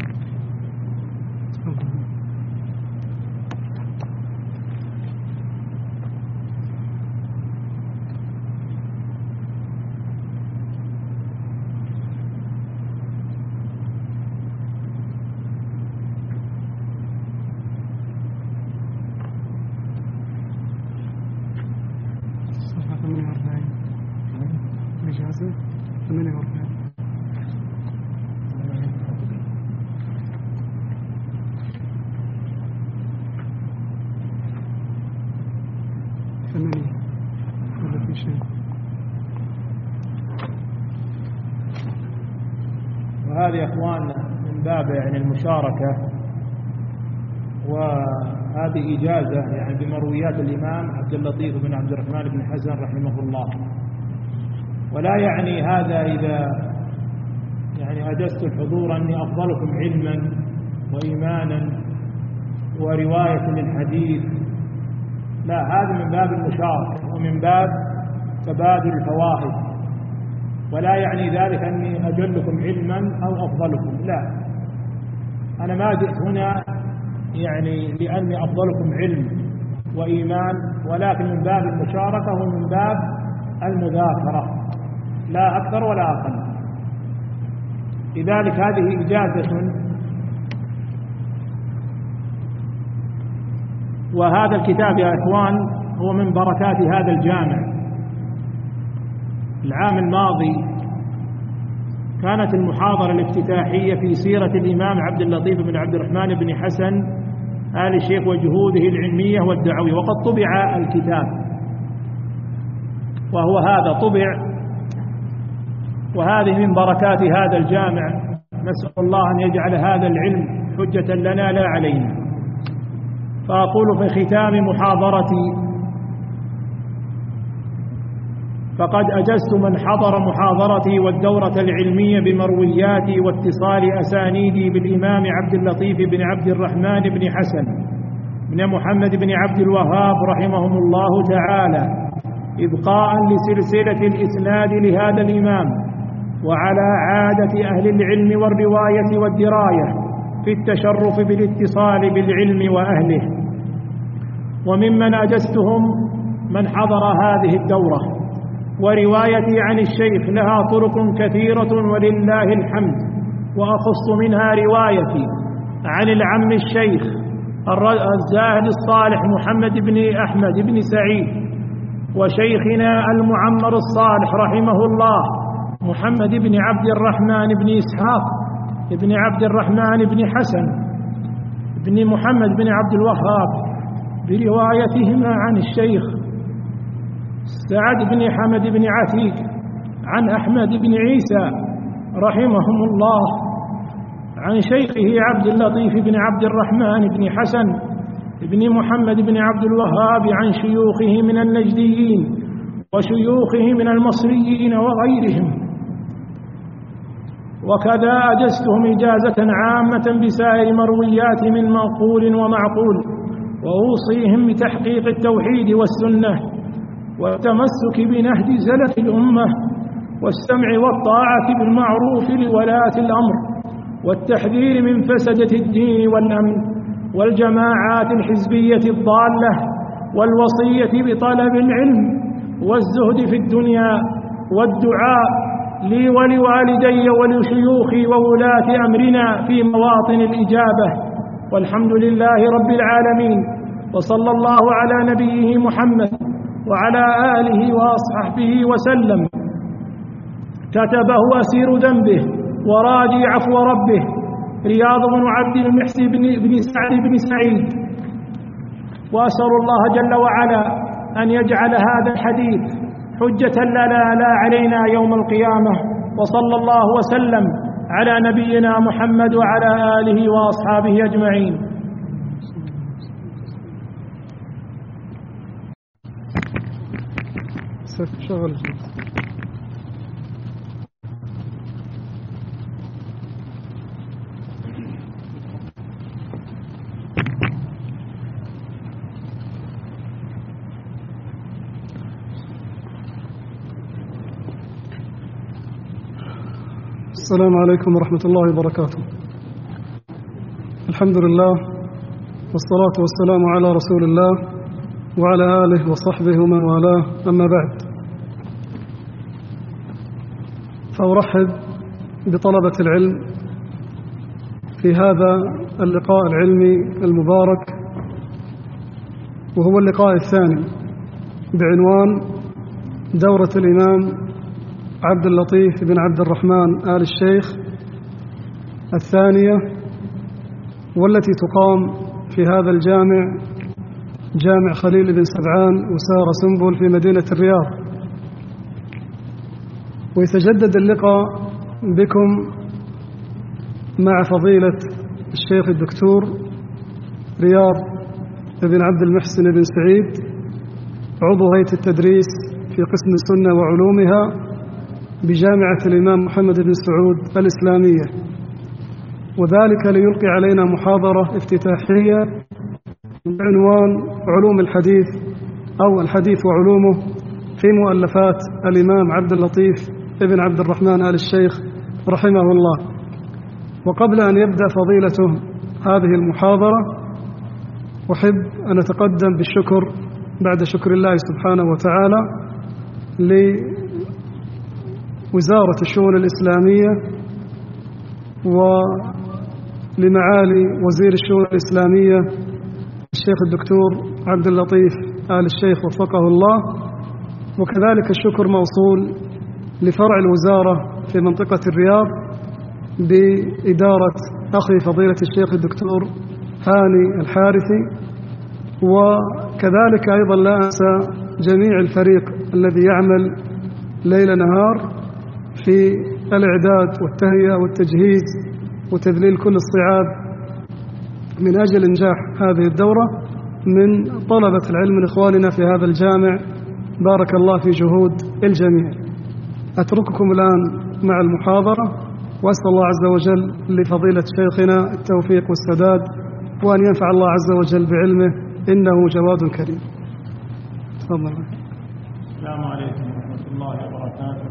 صفحة ثمانية وأربعين إجازة ثمانية وأربعين ثمانية ولا في شيء. وهذه يا أخوان من باب يعني المشاركة، وهذه إجازة يعني بمرويات الإمام عبد اللطيف بن عبد الرحمن بن حسن رحمه الله. ولا يعني هذا إذا يعني أجزت الحضور أني أفضلكم علما وإيمانا ورواية للحديث، لا، هذا من باب المشاركة ومن باب تبادل الفوائد، ولا يعني ذلك أني أجلكم علما أو أفضلكم، لا، أنا ما جئت هنا يعني لأني أفضلكم علم وإيمان، ولكن من باب المشاركة ومن باب المذاكرة، لا أكثر ولا أقل. لذلك هذه إجازة. وهذا الكتاب يا إخوان هو من بركات هذا الجامع. العام الماضي كانت المحاضرة الافتتاحية في سيرة الإمام عبد اللطيف بن عبد الرحمن بن حسن آل الشيخ وجهوده العلمية والدعوية، وقد طبع الكتاب، وهو هذا طبع، وهذه من بركات هذا الجامع. نسأل الله أن يجعل هذا العلم حجة لنا لا علينا. فأقول في ختام محاضرتي: فقد أجزت من حضر محاضرتي والدورة العلمية بمروياتي واتصال أسانيدي بالإمام عبد اللطيف بن عبد الرحمن بن حسن بن محمد بن عبد الوهاب رحمهم الله تعالى، إبقاء لسلسلة الإسناد لهذا الإمام، وعلى عادة أهل العلم والرواية والدراية في التشرف بالاتصال بالعلم وأهله. وممن أجزتهم من حضر هذه الدورة، وروايتي عن الشيخ لها طرق كثيرة ولله الحمد، وأخص منها روايتي عن العم الشيخ الزاهد الصالح محمد بن أحمد بن سعيد، وشيخنا المعمر الصالح رحمه الله محمد بن عبد الرحمن بن إسحاق بن عبد الرحمن بن حسن بن محمد بن عبد الوهاب، بروايتهما عن الشيخ سعد بن حمد بن عتيق عن أحمد بن عيسى رحمهم الله، عن شيخه عبد اللطيف بن عبد الرحمن بن حسن بن محمد بن عبد الوهاب، عن شيوخه من النجديين وشيوخه من المصريين وغيرهم. وكذا أجزتهم إجازة عامة بسائر مرويات من منقول ومعقول، وأوصيهم بتحقيق التوحيد والسنة والتمسك بنهج سلف الأمة، والسمع والطاعة بالمعروف لولاة الأمر، والتحذير من فسدة الدين والأمن والجماعات الحزبية الضالة، والوصية بطلب العلم والزهد في الدنيا والدعاء لي ولوالدي ولشيوخي وولاة أمرنا في مواطن الإجابة، والحمد لله رب العالمين، وصلى الله على نبيه محمد وعلى آله وأصحابه وسلم. كتبه أسير ذنبه وراجي عفو ربه رياض بن عبد المحسن بن سعد بن سعيد، وأسأل الله جل وعلا أن يجعل هذا الحديث حجة لنا لا علينا يوم القيامة. وصلى الله وسلم على نبينا محمد وعلى آله وأصحابه أجمعين. شغل السلام عليكم ورحمة الله وبركاته. الحمد لله والصلاة والسلام على رسول الله وعلى آله وصحبه ومن والاه، أما بعد، فأرحب بطلبة العلم في هذا اللقاء العلمي المبارك، وهو اللقاء الثاني بعنوان دورة الإمام عبد اللطيف بن عبد الرحمن آل الشيخ الثانية، والتي تقام في هذا الجامع، جامع خليل بن سبعان وسارة سنبل في مدينة الرياض. ويتجدد اللقاء بكم مع فضيلة الشيخ الدكتور رياض بن عبد المحسن بن سعيد، عضو هيئة التدريس في قسم السنة وعلومها بجامعة الإمام محمد بن سعود الإسلامية، وذلك ليلقي علينا محاضرة افتتاحية بعنوان علوم الحديث أو الحديث وعلومه في مؤلفات الإمام عبد اللطيف بن عبد الرحمن آل الشيخ رحمه الله. وقبل أن يبدأ فضيلته هذه المحاضرة، أحب أن أتقدم بالشكر بعد شكر الله سبحانه وتعالى لوزارة الشؤون الإسلامية ولمعالي وزير الشؤون الإسلامية الشيخ الدكتور عبد اللطيف آل الشيخ وفقه الله، وكذلك الشكر موصول لفرع الوزارة في منطقة الرياض بإدارة أخي فضيلة الشيخ الدكتور هاني الحارثي، وكذلك أيضا لا أنسى جميع الفريق الذي يعمل ليل نهار في الإعداد والتهيئة والتجهيز وتذليل كل الصعاب من أجل إنجاح هذه الدورة من طلبة العلم من إخواننا في هذا الجامع. بارك الله في جهود الجميع. أترككم الآن مع المحاضرة، وأسأل الله عز وجل لفضيلة شيخنا التوفيق والسداد، وأن ينفع الله عز وجل بعلمه، إنه جواد كريم. تفضل. السلام عليكم ورحمة الله وبركاته.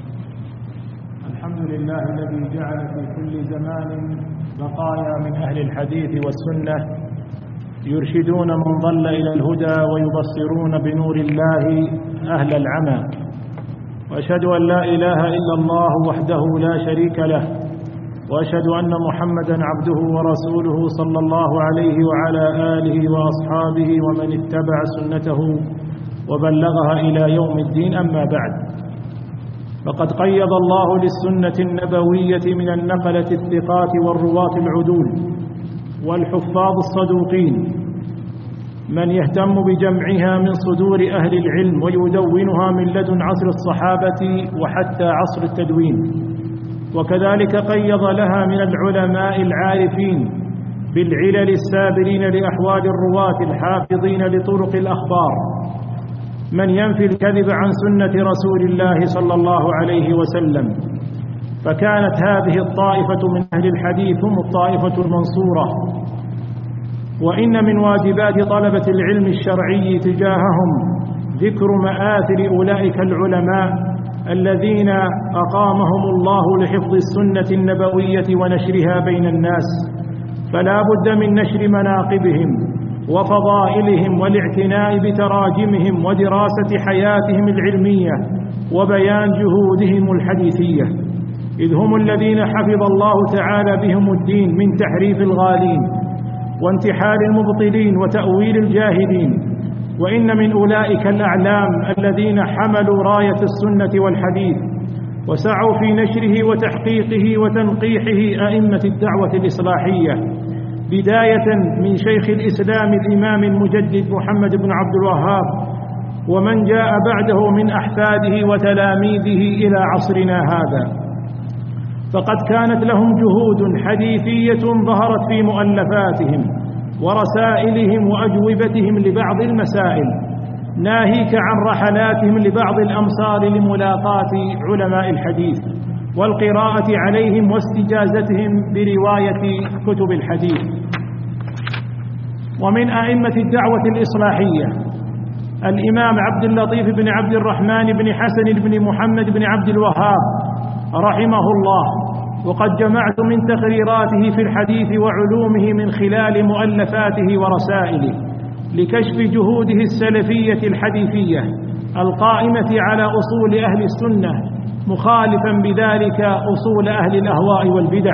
الحمد لله الذي جعل في كل زمان بقايا من أهل الحديث والسنة يرشدون من ضل إلى الهدى ويبصرون بنور الله أهل العمى. وأشهد أن لا إله إلا الله وحده لا شريك له، وأشهد أن محمدا عبده ورسوله صلى الله عليه وعلى آله وأصحابه ومن اتبع سنته وبلغها إلى يوم الدين. أما بعد، فقد قيض الله للسنة النبوية من النقلة الثقات والرواة العدول والحفاظ الصدوقين من يهتم بجمعها من صدور أهل العلم ويدونها من لدن عصر الصحابة وحتى عصر التدوين. وكذلك قيض لها من العلماء العارفين بالعلل السابرين لأحوال الرواة الحافظين لطرق الأخبار من ينفي الكذب عن سنة رسول الله صلى الله عليه وسلم. فكانت هذه الطائفة من أهل الحديث هم الطائفة المنصورة. وإن من واجبات طلبة العلم الشرعي تجاههم ذكر مآثر أولئك العلماء الذين أقامهم الله لحفظ السنة النبوية ونشرها بين الناس، فلا بد من نشر مناقبهم وفضائلهم والاعتناء بتراجمهم ودراسة حياتهم العلمية وبيان جهودهم الحديثية، إذ هم الذين حفظ الله تعالى بهم الدين من تحريف الغالين وانتحال المبطلين وتأويل الجاهلين. وإن من أولئك الأعلام الذين حملوا راية السنة والحديث وسعوا في نشره وتحقيقه وتنقيحه أئمة الدعوة الإصلاحية، بداية من شيخ الإسلام الإمام المجدد محمد بن عبد الوهاب، ومن جاء بعده من أحفاده وتلاميذه إلى عصرنا هذا. فقد كانت لهم جهود حديثية ظهرت في مؤلفاتهم ورسائلهم وأجوبتهم لبعض المسائل، ناهيك عن رحلاتهم لبعض الأمصار لملاقاة علماء الحديث والقراءة عليهم واستجازتهم برواية كتب الحديث. ومن أئمة الدعوة الإصلاحية الإمام عبد اللطيف بن عبد الرحمن بن حسن بن محمد بن عبد الوهاب رحمه الله، وقد جمعت من تقريراته في الحديث وعلومه من خلال مؤلفاته ورسائله لكشف جهوده السلفية الحديثية القائمة على أصول أهل السنة، مخالفا بذلك أصول أهل الأهواء والبدع.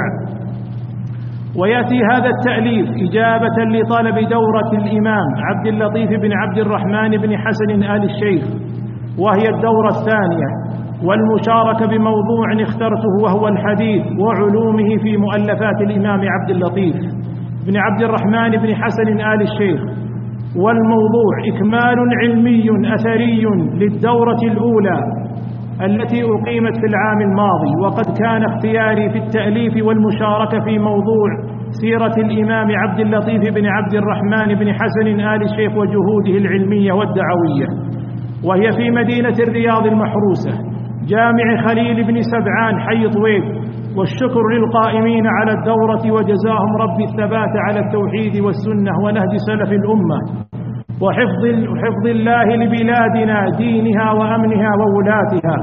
ويأتي هذا التأليف إجابة لطلب دورة الإمام عبد اللطيف بن عبد الرحمن بن حسن آل الشيخ، وهي الدورة الثانية، والمشاركة بموضوع اخترته وهو الحديث وعلومه في مؤلفات الإمام عبد اللطيف بن عبد الرحمن بن حسن آل الشيخ. والموضوع إكمال علمي أثري للدورة الأولى التي أقيمت في العام الماضي، وقد كان اختياري في التأليف والمشاركة في موضوع سيرة الإمام عبد اللطيف بن عبد الرحمن بن حسن آل الشيخ وجهوده العلمية والدعوية، وهي في مدينة الرياض المحروسة جامع خليل بن سبعان حي طويل. والشكر للقائمين على الدورة، وجزاهم ربي الثبات على التوحيد والسنة ونهج سلف الأمة، وحفظ حفظ الله لبلادنا دينها وأمنها وولاتها.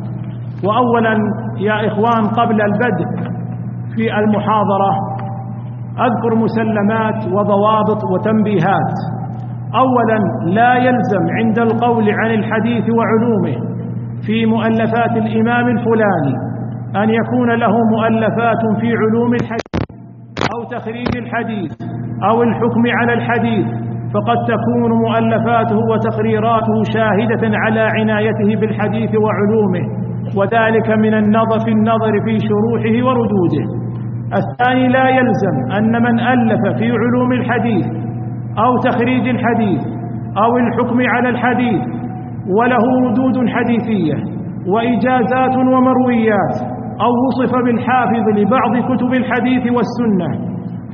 وأولا يا إخوان، قبل البدء في المحاضرة أذكر مسلمات وضوابط وتنبيهات. أولا، لا يلزم عند القول عن الحديث وعلومه في مؤلفات الإمام الفلاني أن يكون له مؤلفات في علوم الحديث أو تخريج الحديث أو الحكم على الحديث، فقد تكون مؤلفاته وتقريراته شاهدة على عنايته بالحديث وعلومه، وذلك من النظر في النظر في شروحه وردوده. الثاني، لا يلزم أن من ألف في علوم الحديث أو تخريج الحديث أو الحكم على الحديث وله ردود حديثية وإجازات ومرويات أو وصف بالحافظ لبعض كتب الحديث والسنة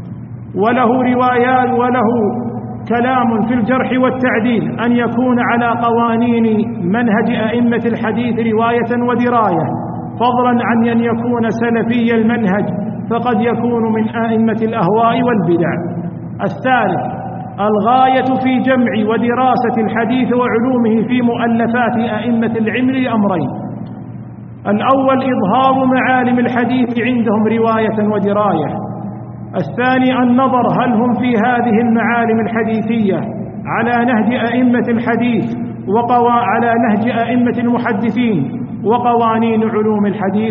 وله روايات وله كلام في الجرح والتعديل أن يكون على قوانين منهج أئمة الحديث رواية ودراية، فضلا عن أن يكون سلفي المنهج، فقد يكون من أئمة الأهواء والبدع. الثالث، الغاية في جمع ودراسة الحديث وعلومه في مؤلفات أئمة العلم لأمرين: الأول إظهار معالم الحديث عندهم رواية ودراية، الثاني النظر هل هم في هذه المعالم الحديثية على نهج أئمة الحديث وقوا على نهج أئمة المحدثين وقوانين علوم الحديث.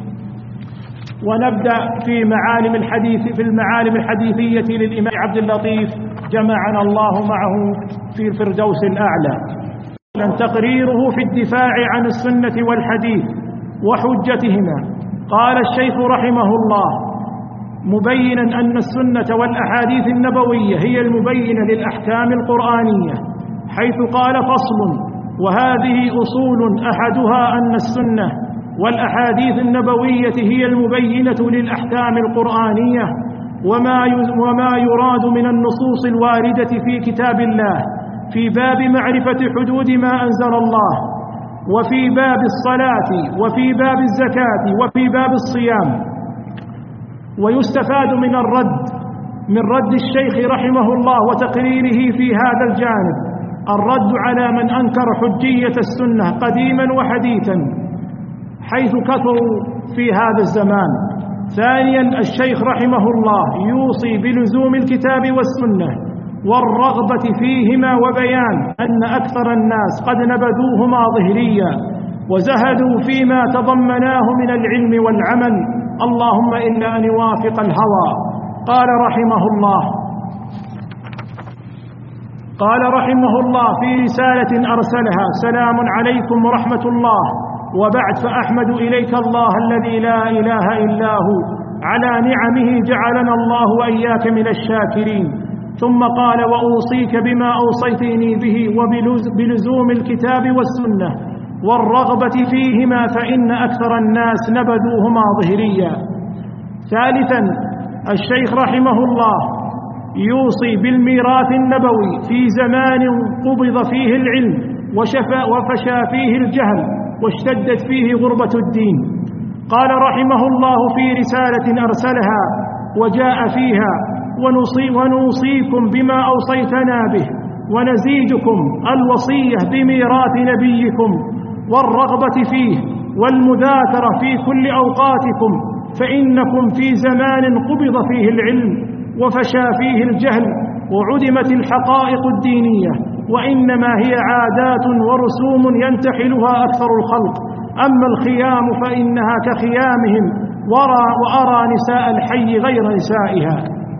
ونبدأ في معالم الحديث في المعالم الحديثية للإمام عبد اللطيف جمعنا الله معه في الفردوس الأعلى. تقريره في الدفاع عن السنة والحديث وحجتهما. قال الشيخ رحمه الله مبينا أن السنة والأحاديث النبوية هي المبينة للأحكام القرآنية، حيث قال فصل: وهذه أصول أحدها أن السنة والأحاديث النبوية هي المبينة للأحكام القرآنية وما وما يراد من النصوص الواردة في كتاب الله في باب معرفة حدود ما أنزل الله، وفي باب الصلاة، وفي باب الزكاة، وفي باب الصيام. ويستفاد من الرد من رد الشيخ رحمه الله وتقريره في هذا الجانب الرد على من أنكر حجية السنة قديما وحديثا، حيث كثروا في هذا الزمان. ثانيا، الشيخ رحمه الله يوصي بلزوم الكتاب والسنة والرغبة فيهما وبيان أن أكثر الناس قد نبذوهما ظهريا وزهدوا فيما تضمناه من العلم والعمل، اللهم إلا أن يوافق الهوى. قال رحمه الله قال رحمه الله في رسالة أرسلها: سلام عليكم ورحمة الله، وبعد، فأحمد إليك الله الذي لا إله إلا هو على نعمه جعلنا الله وإياك من الشاكرين. ثم قال: وأوصيك بما أوصيتني به وبلزوم الكتاب والسنة والرغبة فيهما فإن أكثر الناس نبذوهما ظهريا. ثالثا، الشيخ رحمه الله يوصي بالميراث النبوي في زمان قبض فيه العلم وشفى وفشى فيه الجهل واشتدت فيه غربة الدين. قال رحمه الله في رسالة أرسلها وجاء فيها: ونوصي ونوصيكم بما أوصيتنا به ونزيدكم الوصية بميراث نبيكم والرغبة فيه والمذاكرة في كل أوقاتكم، فإنكم في زمان قبض فيه العلم وفشى فيه الجهل وعدمت الحقائق الدينية، وإنما هي عادات ورسوم ينتحلها أكثر الخلق، أما الخيام فإنها كخيامهم، ورى وأرى نساء الحي غير نسائها.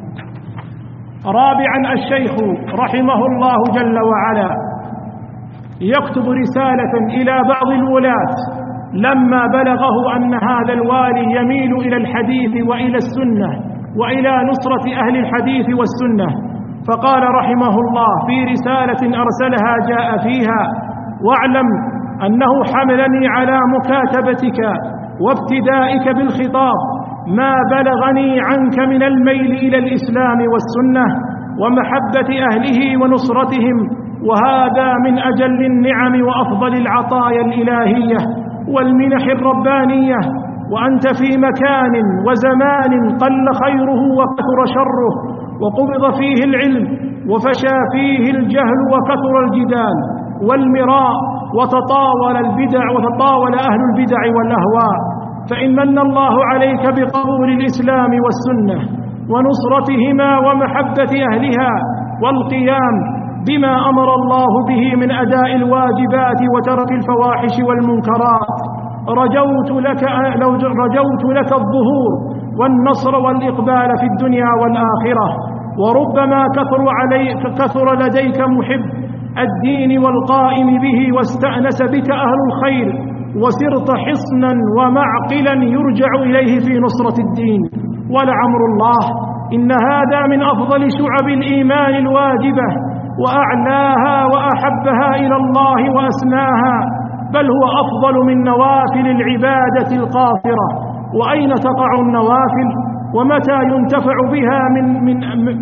رابعا، الشيخ رحمه الله جل وعلا يكتب رسالة إلى بعض الولاة لما بلغه أن هذا الوالي يميل إلى الحديث وإلى السنة وإلى نصرة أهل الحديث والسنة، فقال رحمه الله في رسالة أرسلها جاء فيها: واعلم أنه حملني على مكاتبتك وابتدائك بالخطاب ما بلغني عنك من الميل إلى الإسلام والسنة ومحبة أهله ونصرتهم، وهذا من أجل النعم وأفضل العطايا الإلهية والمنح الربانية، وأنت في مكان وزمان قل خيره وكثر شره وقبض فيه العلم وفشى فيه الجهل وكثر الجدال والمراء وتطاول البدع وتطاول أهل البدع والأهواء، فإن من الله عليك بقبول الإسلام والسنة ونصرتهما ومحبة أهلها والقيام بما أمر الله به من أداء الواجبات وترك الفواحش والمنكرات، رجوت لك لو رجوت لك الظهور والنصر والإقبال في الدنيا والآخرة. وربما كثر عليك كثر لديك محب الدين والقائم به واستأنس بك أهل الخير وصرت حصنا ومعقلا يرجع إليه في نصرة الدين، ولعمر الله إن هذا من أفضل شعب الإيمان الواجبة وأعلاها وأحبها إلى الله وأسناها، بل هو أفضل من نوافل العبادة القاصرة. وأين تقع النوافل؟ ومتى ينتفع بها من, من,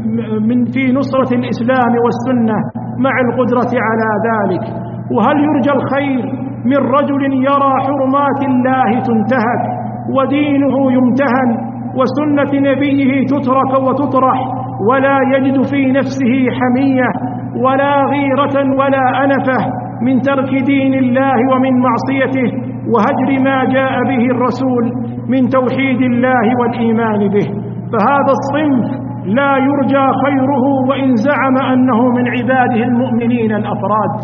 من في نصرة الإسلام والسنة مع القدرة على ذلك؟ وهل يرجى الخير من رجل يرى حرمات الله تنتهك ودينه يمتهن وسنة نبيه تترك وتطرح ولا يجد في نفسه حمية ولا غيرة ولا أنفة من ترك دين الله ومن معصيته وهجر ما جاء به الرسول من توحيد الله والإيمان به؟ فهذا الصنف لا يرجى خيره وإن زعم أنه من عباده المؤمنين الأفراد.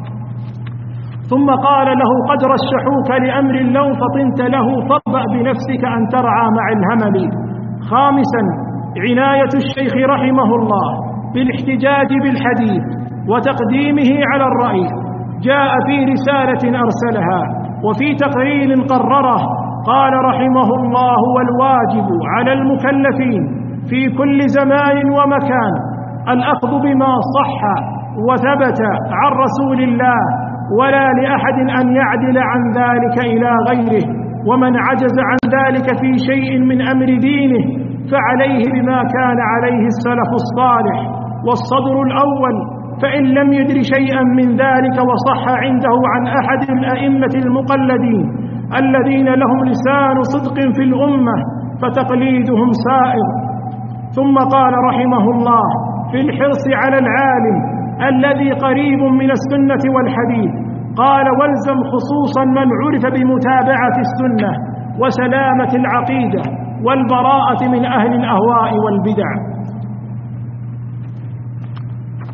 ثم قال له: قد رشحوك لأمر لو فطنت له فاطبأ بنفسك أن ترعى مع الهمل. خامسا، عناية الشيخ رحمه الله بالاحتجاج بالحديث وتقديمه على الرأي. جاء في رسالة أرسلها وفي تقرير قرره قال رحمه الله: والواجب على المكلفين في كل زمان ومكان الأخذ بما صح وثبت عن رسول الله، ولا لأحد أن يعدل عن ذلك إلى غيره، ومن عجز عن ذلك في شيء من أمر دينه فعليه بما كان عليه السلف الصالح والصدر الأول، فإن لم يدر شيئا من ذلك وصح عنده عن أحد الأئمة المقلدين الذين لهم لسان صدق في الأمة فتقليدهم سائغ. ثم قال رحمه الله في الحرص على العالم الذي قريب من السنة والحديث، قال: والزم خصوصا من عرف بمتابعة السنة وسلامة العقيدة والبراءة من أهل الأهواء والبدع.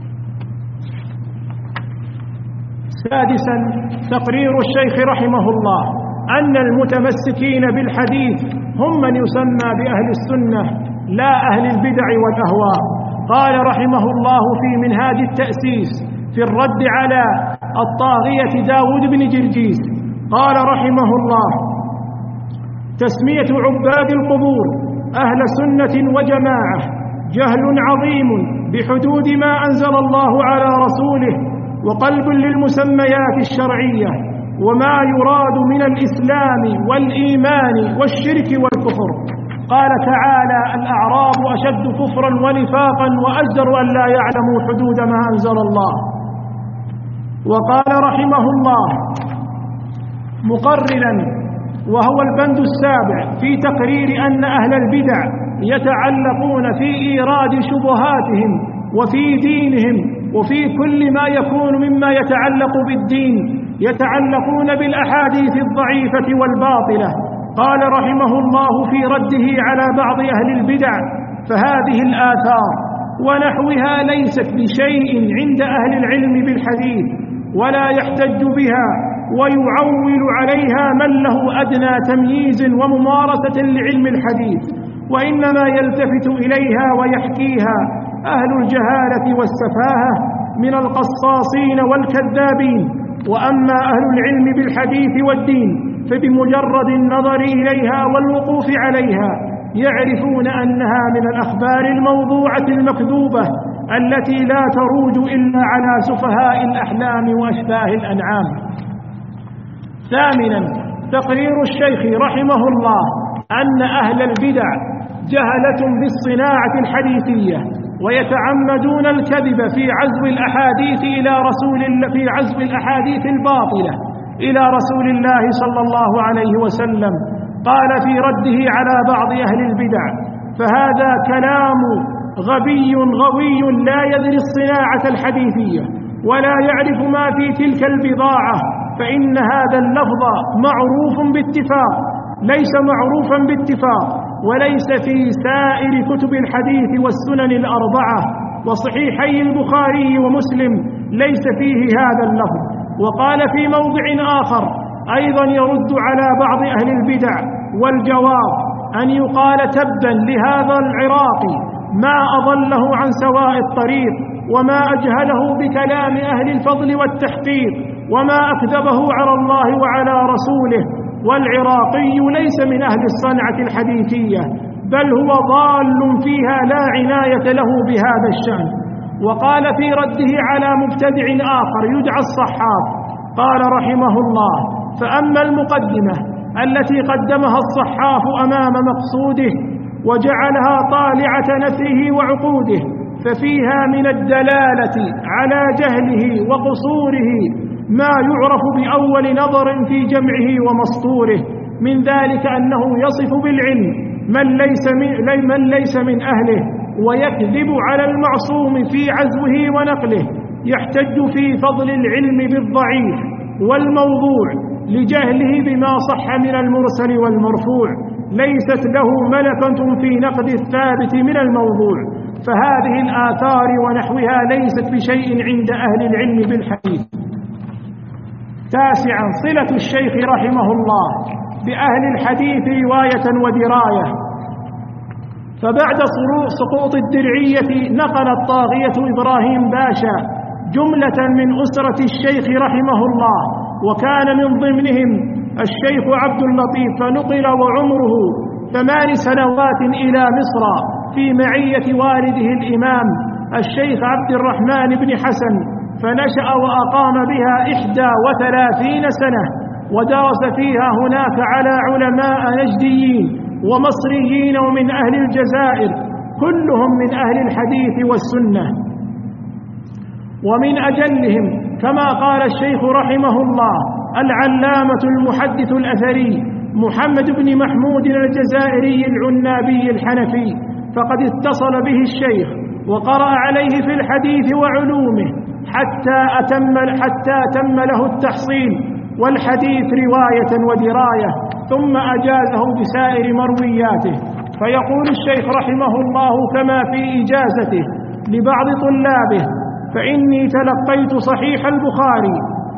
سادسا تقرير الشيخ رحمه الله أن المتمسكين بالحديث هم من يسمى بأهل السنة لا أهل البدع والأهواء. قال رحمه الله في منهاج التأسيس في الرد على الطاغية داود بن جرجيس، قال رحمه الله: تسمية عباد القبور أهل سنة وجماعة جهل عظيم بحدود ما أنزل الله على رسوله، وقلب للمسميات الشرعية وما يراد من الإسلام والإيمان والشرك والكفر. قال تعالى: الأعراب أشد كفرا ونفاقا وأجدر أن لا يعلموا حدود ما أنزل الله. وقال رحمه الله مقررا، وهو البند السابع في تقرير أن أهل البدع يتعلقون في إيراد شبهاتهم وفي دينهم وفي كل ما يكون مما يتعلق بالدين يتعلقون بالأحاديث الضعيفة والباطلة. قال رحمه الله في رده على بعض أهل البدع: فهذه الآثار ونحوها ليست بشيء عند أهل العلم بالحديث ولا يحتج بها، ويعول عليها من له أدنى تمييز وممارسة لعلم الحديث، وإنما يلتفت إليها ويحكيها أهل الجهالة والسفاهة من القصاصين والكذابين. وأما أهل العلم بالحديث والدين فبمجرد النظر إليها والوقوف عليها يعرفون أنها من الأخبار الموضوعة المكذوبة التي لا تروج إلا على سفهاء الأحلام وأشباه الأنعام. ثامنا تقرير الشيخ رحمه الله أن أهل البدع جهلة بالصناعة الحديثية، ويتعمدون الكذب في عزو الأحاديث إلى رسول الله في عزو الأحاديث الباطلة إلى رسول الله صلى الله عليه وسلم. قال في رده على بعض أهل البدع: فهذا كلام غبي غوي لا يدري الصناعة الحديثية ولا يعرف ما في تلك البضاعة، فإن هذا اللفظ معروف باتفاق ليس معروفا باتفاق وليس في سائر كتب الحديث والسنن الأربعة وصحيحي البخاري ومسلم ليس فيه هذا اللفظ. وقال في موضع آخر أيضا يرد على بعض أهل البدع: والجواب أن يقال تبا لهذا العراقي ما أضله عن سواء الطريق وما أجهله بكلام أهل الفضل والتحقيق وما أكذبه على الله وعلى رسوله، والعراقي ليس من أهل الصنعة الحديثية بل هو ضال فيها لا عناية له بهذا الشأن. وقال في رده على مبتدع آخر يدعى الصحاف: قال رحمه الله: فأما المقدمة التي قدمها الصحاف أمام مقصوده وجعلها طالعة نثره وعقوده ففيها من الدلالة على جهله وقصوره ما يعرف بأول نظر في جمعه ومسطوره، من ذلك أنه يصف بالعلم من ليس من, من ليس من أهله، ويكذب على المعصوم في عزوه ونقله، يحتج في فضل العلم بالضعيف والموضوع لجهله بما صح من المرسل والمرفوع، ليست له ملكة في نقد الثابت من الموضوع، فهذه الآثار ونحوها ليست بشيء عند أهل العلم بالحديث. تاسعا صلة الشيخ رحمه الله بأهل الحديث رواية ودراية. فبعد سقوط الدرعية نقل الطاغية إبراهيم باشا جملة من أسرة الشيخ رحمه الله، وكان من ضمنهم الشيخ عبد اللطيف، فنقل وعمره ثمان سنوات إلى مصر في معية والده الإمام الشيخ عبد الرحمن بن حسن، فنشأ وأقام بها إحدى وثلاثين سنة، ودرس فيها هناك على علماء نجديين ومصريين ومن أهل الجزائر كلهم من أهل الحديث والسنة. ومن أجلهم كما قال الشيخ رحمه الله العلامة المحدث الأثري محمد بن محمود الجزائري العنابي الحنفي، فقد اتصل به الشيخ وقرأ عليه في الحديث وعلومه حتى أتم, حتى تم له التحصيل والحديث رواية ودراية، ثم أجازه بسائر مروياته. فيقول الشيخ رحمه الله كما في إجازته لبعض طلابه: فإني تلقيت صحيح البخاري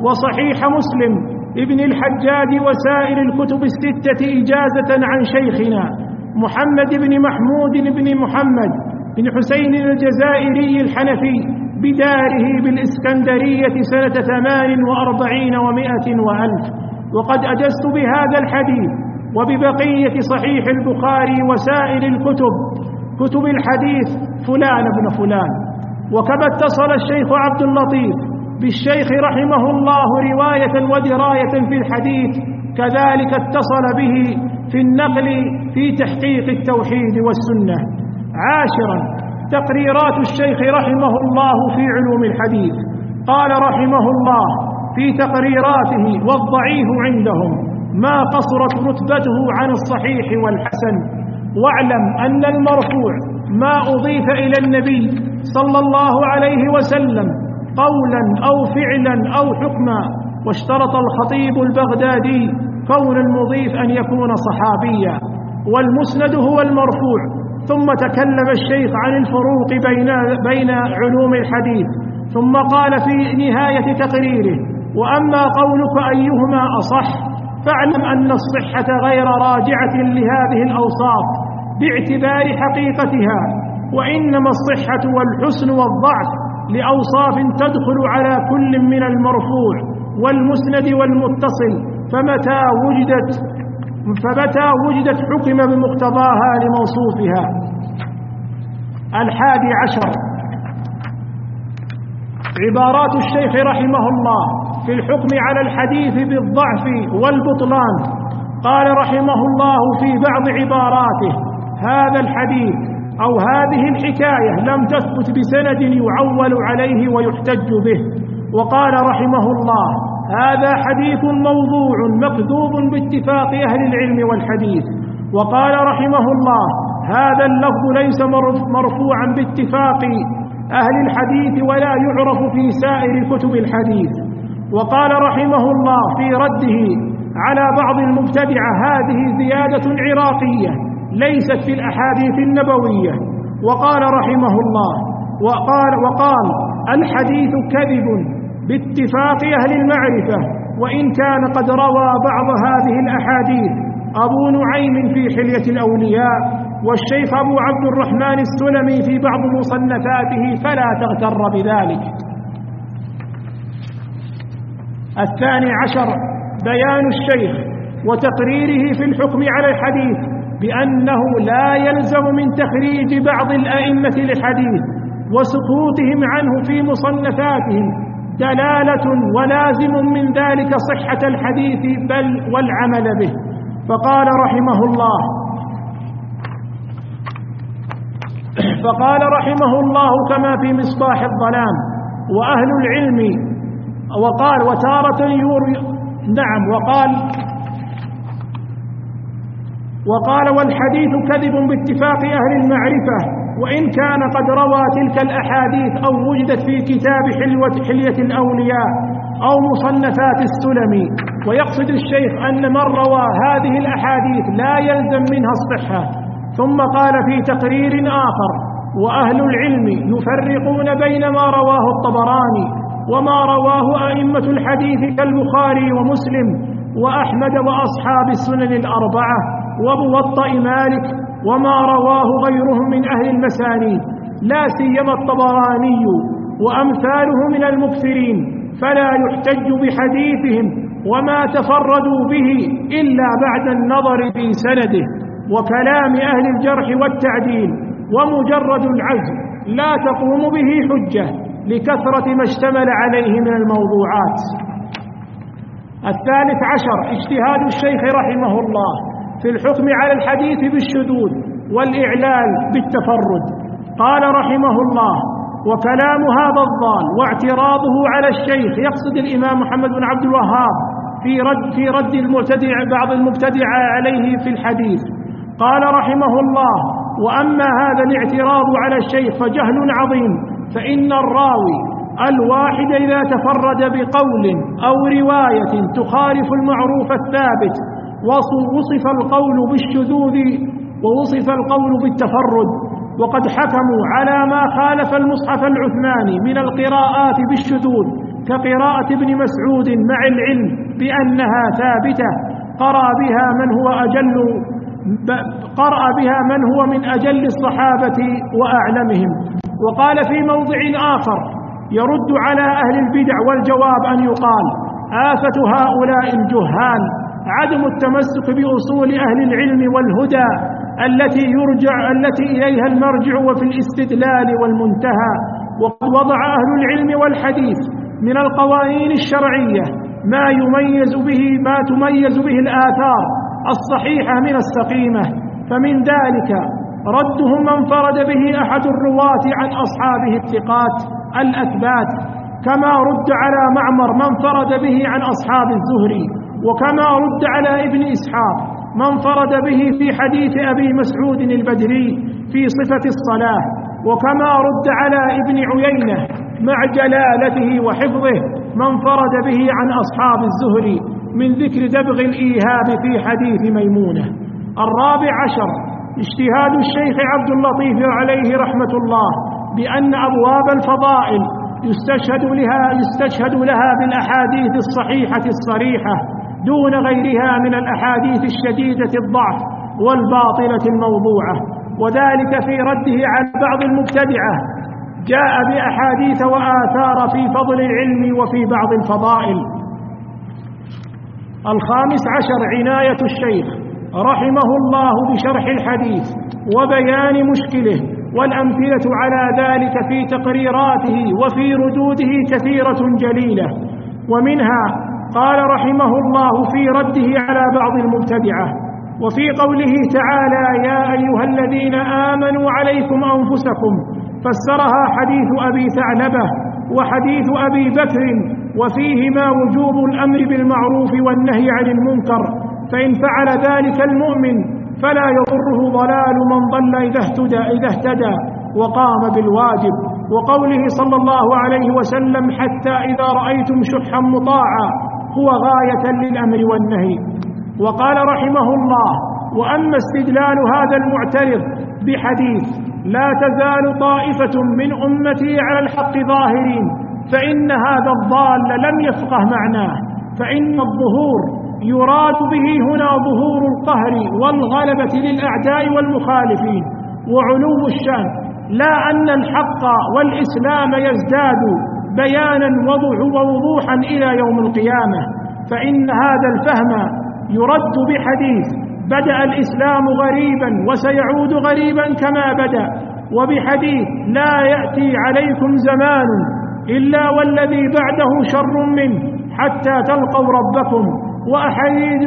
وصحيح مسلم ابن الحجاج وسائر الكتب الستة إجازة عن شيخنا محمد بن محمود بن محمد بن حسين الجزائري الحنفي بداره بالإسكندرية سنة ثمان وأربعين ومائة وألف. وقد أجزت بهذا الحديث وببقية صحيح البخاري وسائر الكتب كتب الحديث فلان ابن فلان. وكما اتصل الشيخ عبد اللطيف بالشيخ رحمه الله رواية ودراية في الحديث، كذلك اتصل به في النقل في تحقيق التوحيد والسنة. عاشرا، تقريرات الشيخ رحمه الله في علوم الحديث. قال رحمه الله في تقريراته: والضعيف عندهم ما قصرت رتبته عن الصحيح والحسن. واعلم أن المرفوع ما أضيف إلى النبي صلى الله عليه وسلم قولا أو فعلا أو حكما. واشترط الخطيب البغدادي كون المضيف أن يكون صحابيا، والمسند هو المرفوع. ثم تكلم الشيخ عن الفروق بين بين علوم الحديث، ثم قال في نهاية تقريره: وأما قولك أيهما أصح فاعلم أن الصحة غير راجعة لهذه الأوصاف باعتبار حقيقتها، وإنما الصحة والحسن والضعف لأوصاف تدخل على كل من المرفوع والمسند والمتصل، فمتى وجدت فمتى وجدت حكم بمقتضاها لموصوفها. الحادي عشر، عبارات الشيخ رحمه الله في الحكم على الحديث بالضعف والبطلان. قال رحمه الله في بعض عباراته: هذا الحديث أو هذه الحكاية لم تثبت بسند يعول عليه ويحتج به. وقال رحمه الله: هذا حديث موضوع مكذوب باتفاق أهل العلم والحديث. وقال رحمه الله: هذا اللفظ ليس مرفوعا باتفاق أهل الحديث ولا يعرف في سائر كتب الحديث. وقال رحمه الله في رده على بعض المبتدعة: هذه زيادة عراقية ليست في الأحاديث النبوية. وقال رحمه الله: وقال, وقال الحديث كذب باتفاق أهل المعرفة، وإن كان قد روى بعض هذه الأحاديث أبو نعيم في حلية الأولياء والشيخ أبو عبد الرحمن السلمي في بعض مصنفاته، فلا تغتر بذلك. الثاني عشر، بيان الشيخ وتقريره في الحكم على الحديث بأنه لا يلزم من تخريج بعض الأئمة للحديث وسقوطهم عنه في مصنفاتهم دلالة ولازم من ذلك صحة الحديث بل والعمل به. فقال رحمه الله فقال رحمه الله كما في مصباح الظلام: وأهل العلم. وقال: وتارة يروي نعم وقال وقال والحديث كذب باتفاق أهل المعرفة، وإن كان قد روى تلك الأحاديث أو وجدت في كتاب حلية الأولياء أو مصنفات السلمي. ويقصد الشيخ أن من روى هذه الأحاديث لا يلزم منها الصحة. ثم قال في تقرير آخر: وأهل العلم يفرقون بين ما رواه الطبراني وما رواه أئمة الحديث كالبخاري ومسلم وأحمد وأصحاب السنن الأربعة وموطأ مالك وما رواه غيرهم من أهل المسانيد، لا سيما الطبراني وأمثاله من المكثرين، فلا يحتج بحديثهم وما تفردوا به إلا بعد النظر في سنده وكلام أهل الجرح والتعديل، ومجرد العزم لا تقوم به حجة لكثرة ما اشتمل عليه من الموضوعات. الثالث عشر، اجتهاد الشيخ رحمه الله في الحكم على الحديث بالشذوذ والإعلال بالتفرد. قال رحمه الله: وكلام هذا الضال واعتراضه على الشيخ، يقصد الإمام محمد بن عبد الوهاب في رد, في رد المبتدع بعض المبتدع عليه في الحديث. قال رحمه الله: وأما هذا الاعتراض على الشيخ فجهل عظيم، فإن الراوي الواحد إذا تفرد بقول أو رواية تخالف المعروف الثابت ووصف القول بالشذوذ ووصف القول بالتفرد، وقد حكموا على ما خالف المصحف العثماني من القراءات بالشذوذ كقراءة ابن مسعود مع العلم بأنها ثابتة قرأ بها من هو أجل قرأ بها من هو من أجل الصحابة وأعلمهم. وقال في موضع آخر يرد على أهل البدع والجواب أن يقال: آفة هؤلاء الجهال عدم التمسك بأصول أهل العلم والهدى التي يرجع التي إليها المرجع وفي الاستدلال والمنتهى. وقد وضع أهل العلم والحديث من القوانين الشرعية ما يميز به ما تميز به الآثار الصحيحة من السقيمة، فمن ذلك ردهم من فرد به أحد الرواة عن أصحابه الثقات الأثبات، كما رد على معمر من فرد به عن أصحاب الزهري، وكما رد على ابن إسحاق من فرد به في حديث أبي مسعود البدري في صفة الصلاة، وكما رد على ابن عيينة مع جلالته وحفظه من فرد به عن أصحاب الزهري من ذكر دبغ الإيهاب في حديث ميمونة. الرابع عشر اجتهاد الشيخ عبد اللطيف عليه رحمة الله بأن أبواب الفضائل يستشهد لها, يستشهد لها بالأحاديث الصحيحة الصريحة دون غيرها من الأحاديث الشديدة الضعف والباطلة الموضوعة، وذلك في رده على بعض المبتدعة جاء بأحاديث وآثار في فضل العلم وفي بعض الفضائل. الخامس عشر عناية الشيخ رحمه الله بشرح الحديث وبيان مشكله، والأمثلة على ذلك في تقريراته وفي ردوده كثيرة جليلة. ومنها قال رحمه الله في رده على بعض المبتدعة وفي قوله تعالى: يا أيها الذين آمنوا عليكم أنفسكم، فسرها حديث أبي ثعلبة وحديث أبي بكر، وفيهما وجوب الأمر بالمعروف والنهي عن المنكر، فإن فعل ذلك المؤمن فلا يضره ضلال من ضل إذا اهتدى, إذا اهتدى وقام بالواجب. وقوله صلى الله عليه وسلم: حتى إذا رأيتم شحا مطاعا، هو غاية للأمر والنهي. وقال رحمه الله: وأما استدلال هذا المعترض بحديث لا تزال طائفة من أمتي على الحق ظاهرين، فإن هذا الضال لم يفقه معناه، فإن الظهور يراد به هنا ظهور القهر والغلبة للأعداء والمخالفين وعلو الشان، لا أن الحق والإسلام يزداد بيانا ووضوحا إلى يوم القيامة. فإن هذا الفهم يرد بحديث بدأ الإسلام غريبا وسيعود غريبا كما بدأ، وبحديث لا يأتي عليكم زمان إلا والذي بعده شر منه حتى تلقوا ربكم، وأحاديث,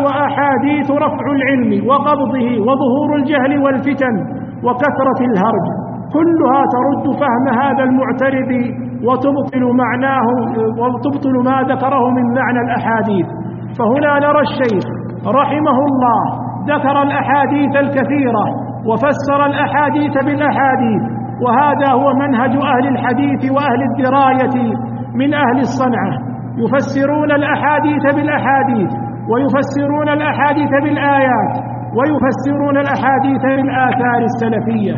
وأحاديث رفع العلم وقبضه وظهور الجهل والفتن وكثرة الهرج، كلها ترد فهم هذا المعترض وتبطل معناه وتبطل ما ذكره من معنى الأحاديث. فهنا نرى الشيخ رحمه الله ذكر الأحاديث الكثيرة وفسر الأحاديث بالأحاديث، وهذا هو منهج أهل الحديث وأهل الدراية من أهل الصنعة، يفسرون الأحاديث بالأحاديث، ويفسرون الأحاديث بالآيات، ويفسرون الأحاديث بالآثار السلفية.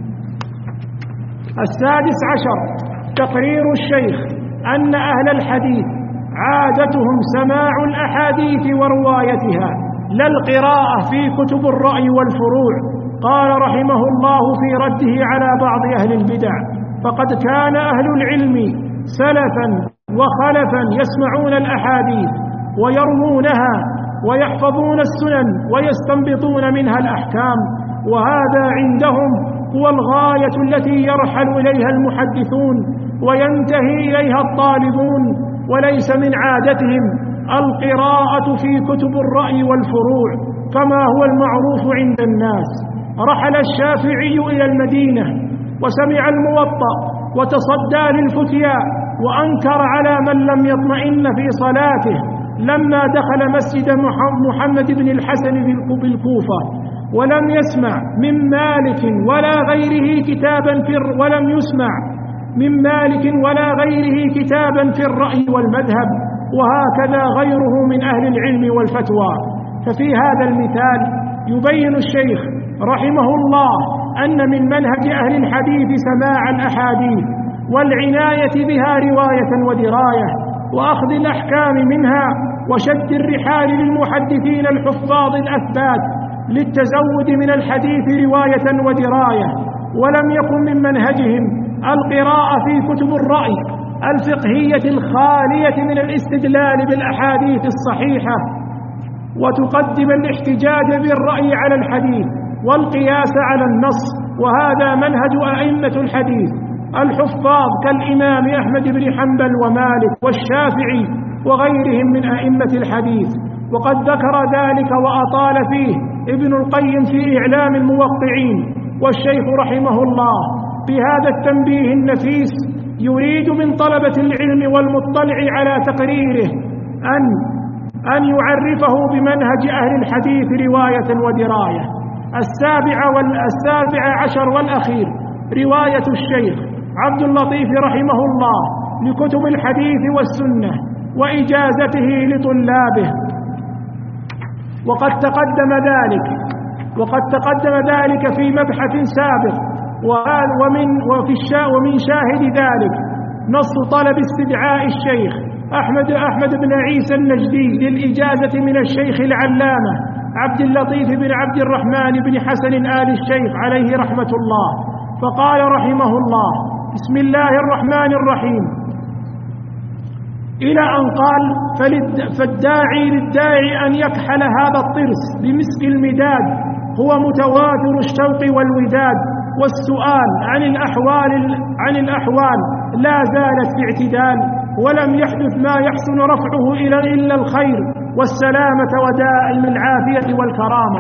السادس عشر تقرير الشيخ أن أهل الحديث عادتهم سماع الأحاديث وروايتها لا القراءة في كتب الرأي والفروع. قال رحمه الله في رده على بعض أهل البدع: فقد كان أهل العلم سلفا وخلفا يسمعون الأحاديث ويروونها ويحفظون السنن ويستنبطون منها الأحكام، وهذا عندهم هو الغاية التي يرحل إليها المحدثون وينتهي إليها الطالبون، وليس من عادتهم القراءة في كتب الرأي والفروع كما هو المعروف عند الناس. رحل الشافعي إلى المدينة وسمع الموطأ وتصدى للفتيا، وأنكر على من لم يطمئن في صلاته لما دخل مسجد محمد بن الحسن بالكوفة، ولم يسمع من مالك ولا غيره كتابا في ولم يسمع من مالك ولا غيره كتابا في الرأي والمذهب، وهكذا غيره من أهل العلم والفتوى. ففي هذا المثال يبين الشيخ رحمه الله أن من منهج أهل الحديث سماع الأحاديث والعناية بها رواية ودراية، وأخذ الأحكام منها، وشد الرحال للمحدثين الحفاظ الأثبات للتزود من الحديث رواية ودراية. ولم يكن من منهجهم القراءة في كتب الرأي الفقهية الخالية من الاستدلال بالأحاديث الصحيحة، وتقدم الاحتجاج بالرأي على الحديث والقياس على النص. وهذا منهج أئمة الحديث الحفاظ كالإمام أحمد بن حنبل ومالك والشافعي وغيرهم من أئمة الحديث. وقد ذكر ذلك وأطال فيه ابن القيم في إعلام الموقعين، والشيخ رحمه الله بهذا التنبيه النفيس يريد من طلبة العلم والمطلع على تقريره أن أن يعرفه بمنهج أهل الحديث رواية ودراية. السابع والسابع عشر والأخير رواية الشيخ عبد اللطيف رحمه الله لكتب الحديث والسنة وإجازته لطلابه. وقد تقدم ذلك وقد تقدم ذلك في مبحث سابق، ومن وفي ومن شاهد ذلك نص طلب استدعاء الشيخ أحمد أحمد بن عيسى النجدي للإجازة من الشيخ العلامة عبد اللطيف بن عبد الرحمن بن حسن آل الشيخ عليه رحمة الله، فقال رحمه الله: بسم الله الرحمن الرحيم، إلى أن قال: فالداعي للداعي أن يكحل هذا الطرس بمسك المداد هو متواتر الشوق والوداد، والسؤال عن الأحوال عن الأحوال لا زالت في اعتدال، ولم يحدث ما يحسن رفعه إلا الخير والسلامة ودائم العافية والكرامة.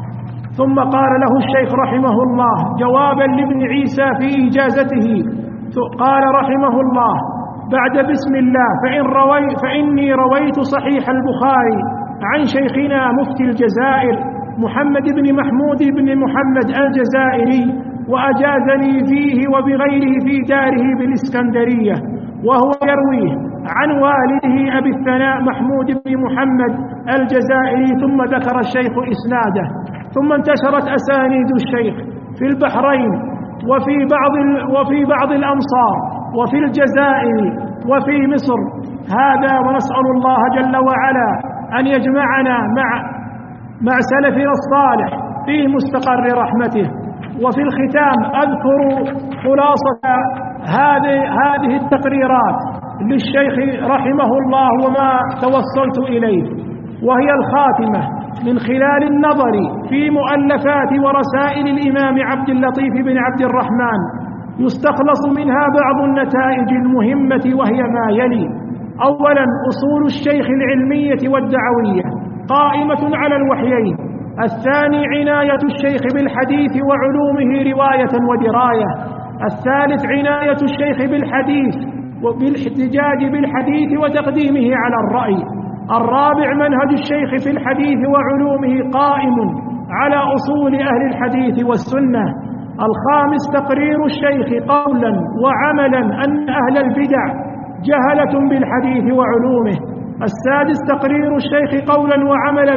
ثم قال له الشيخ رحمه الله جوابا لابن عيسى في إجازته، قال رحمه الله: بعد بسم الله فإن روي فإني رويت صحيح البخاري عن شيخنا مفتي الجزائر محمد بن محمود بن محمد الجزائري، وأجازني فيه وبغيره في داره بالإسكندرية، وهو يرويه عن والده أبي الثناء محمود بن محمد الجزائري. ثم ذكر الشيخ إسناده. ثم انتشرت أسانيد الشيخ في البحرين وفي بعض وفي بعض الأمصار وفي الجزائر وفي مصر. هذا ونسأل الله جل وعلا أن يجمعنا مع مع سلفنا الصالح في مستقر رحمته. وفي الختام أذكر خلاصة هذه هذه التقريرات للشيخ رحمه الله وما توصلت إليه، وهي الخاتمة من خلال النظر في مؤلفات ورسائل الإمام عبد اللطيف بن عبد الرحمن، يستخلص منها بعض النتائج المهمة، وهي ما يلي: أولا، أصول الشيخ العلمية والدعوية قائمة على الوحيين. الثاني، عناية الشيخ بالحديث وعلومه رواية ودراية. الثالث، عناية الشيخ بالحديث وبالاحتجاج بالحديث وتقديمه على الرأي. الرابع، منهج الشيخ في الحديث وعلومه قائم على أصول أهل الحديث والسنة. الخامس، تقرير الشيخ قولا وعملا أن أهل البدع جهلة بالحديث وعلومه. السادس، تقرير الشيخ قولا وعملا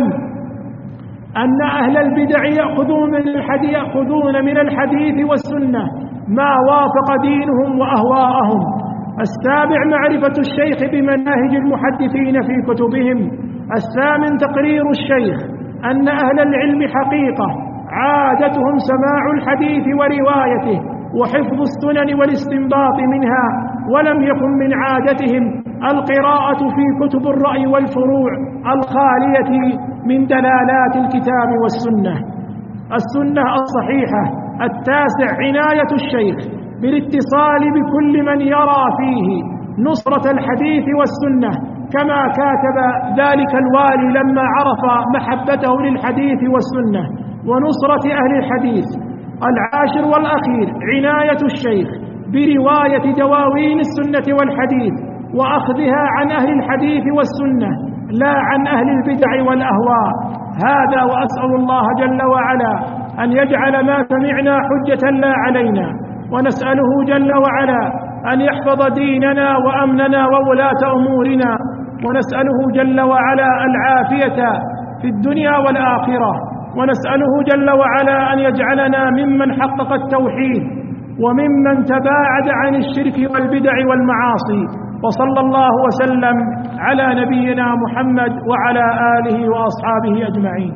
أن أهل البدع يأخذون من الحديث يأخذون من الحديث والسنة ما وافق دينهم وأهواءهم. السابع، معرفة الشيخ بمناهج المحدثين في كتبهم. الثامن، تقرير الشيخ أن أهل العلم حقيقة عادتهم سماع الحديث وروايته وحفظ السنن والاستنباط منها، ولم يكن من عادتهم القراءة في كتب الرأي والفروع الخالية من دلالات الكتاب والسنة السنة الصحيحة. التاسع، عناية الشيخ بالاتصال بكل من يرى فيه نصرة الحديث والسنة، كما كاتب ذلك الوالي لما عرف محبته للحديث والسنة ونصرة أهل الحديث. العاشر والأخير، عناية الشيخ برواية دواوين السنة والحديث وأخذها عن أهل الحديث والسنة لا عن أهل البدع والأهواء. هذا، وأسأل الله جل وعلا أن يجعل ما سمعنا حجة لا علينا، ونسأله جل وعلا أن يحفظ ديننا وأمننا وولاة أمورنا، ونسأله جل وعلا العافية في الدنيا والآخرة، ونسأله جل وعلا أن يجعلنا ممن حقق التوحيد وممن تباعد عن الشرك والبدع والمعاصي. وصلى الله وسلم على نبينا محمد وعلى آله وأصحابه أجمعين.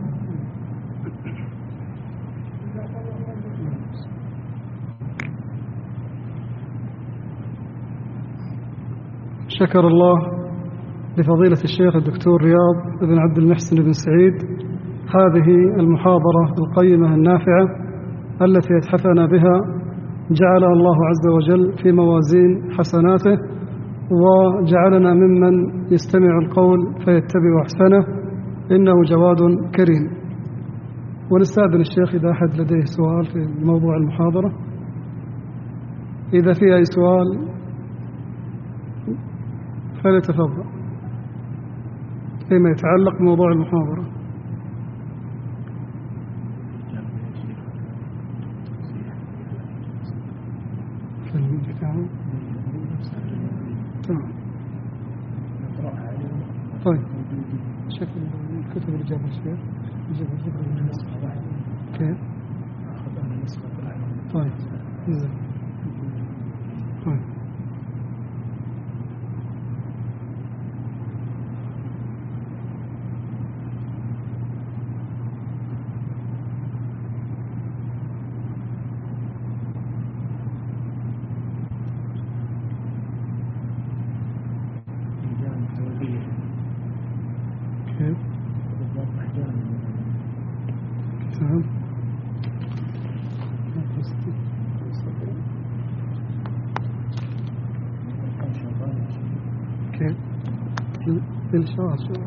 شكر الله لفضيلة الشيخ الدكتور رياض بن عبد المحسن بن سعيد هذه المحاضرة القيمة النافعة التي يتحفنا بها، جعلها الله عز وجل في موازين حسناته، وجعلنا ممن يستمع القول فيتبع أحسنه، إنه جواد كريم. ونستأذن الشيخ إذا أحد لديه سؤال في موضوع المحاضرة، إذا في أي سؤال فليتفضل فيما يتعلق بموضوع المحاضرة. طيب شكل الكتب اللي جابها الشيخ يجيب الفكرة من نسخة واحدة كيف؟ أخذنا نسخة واحدة. طيب زين. طيب الشاشة.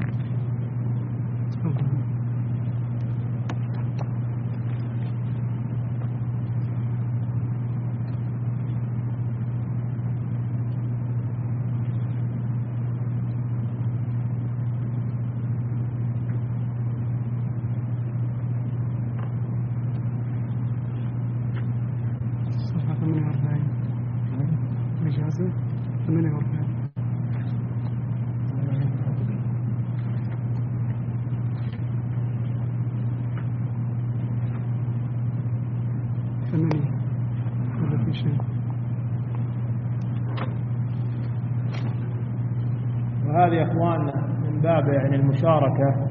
صفحة ثمانية وأربعين إجازة ثمانية وأربعين. وهذه يا اخواننا من باب يعني المشاركه،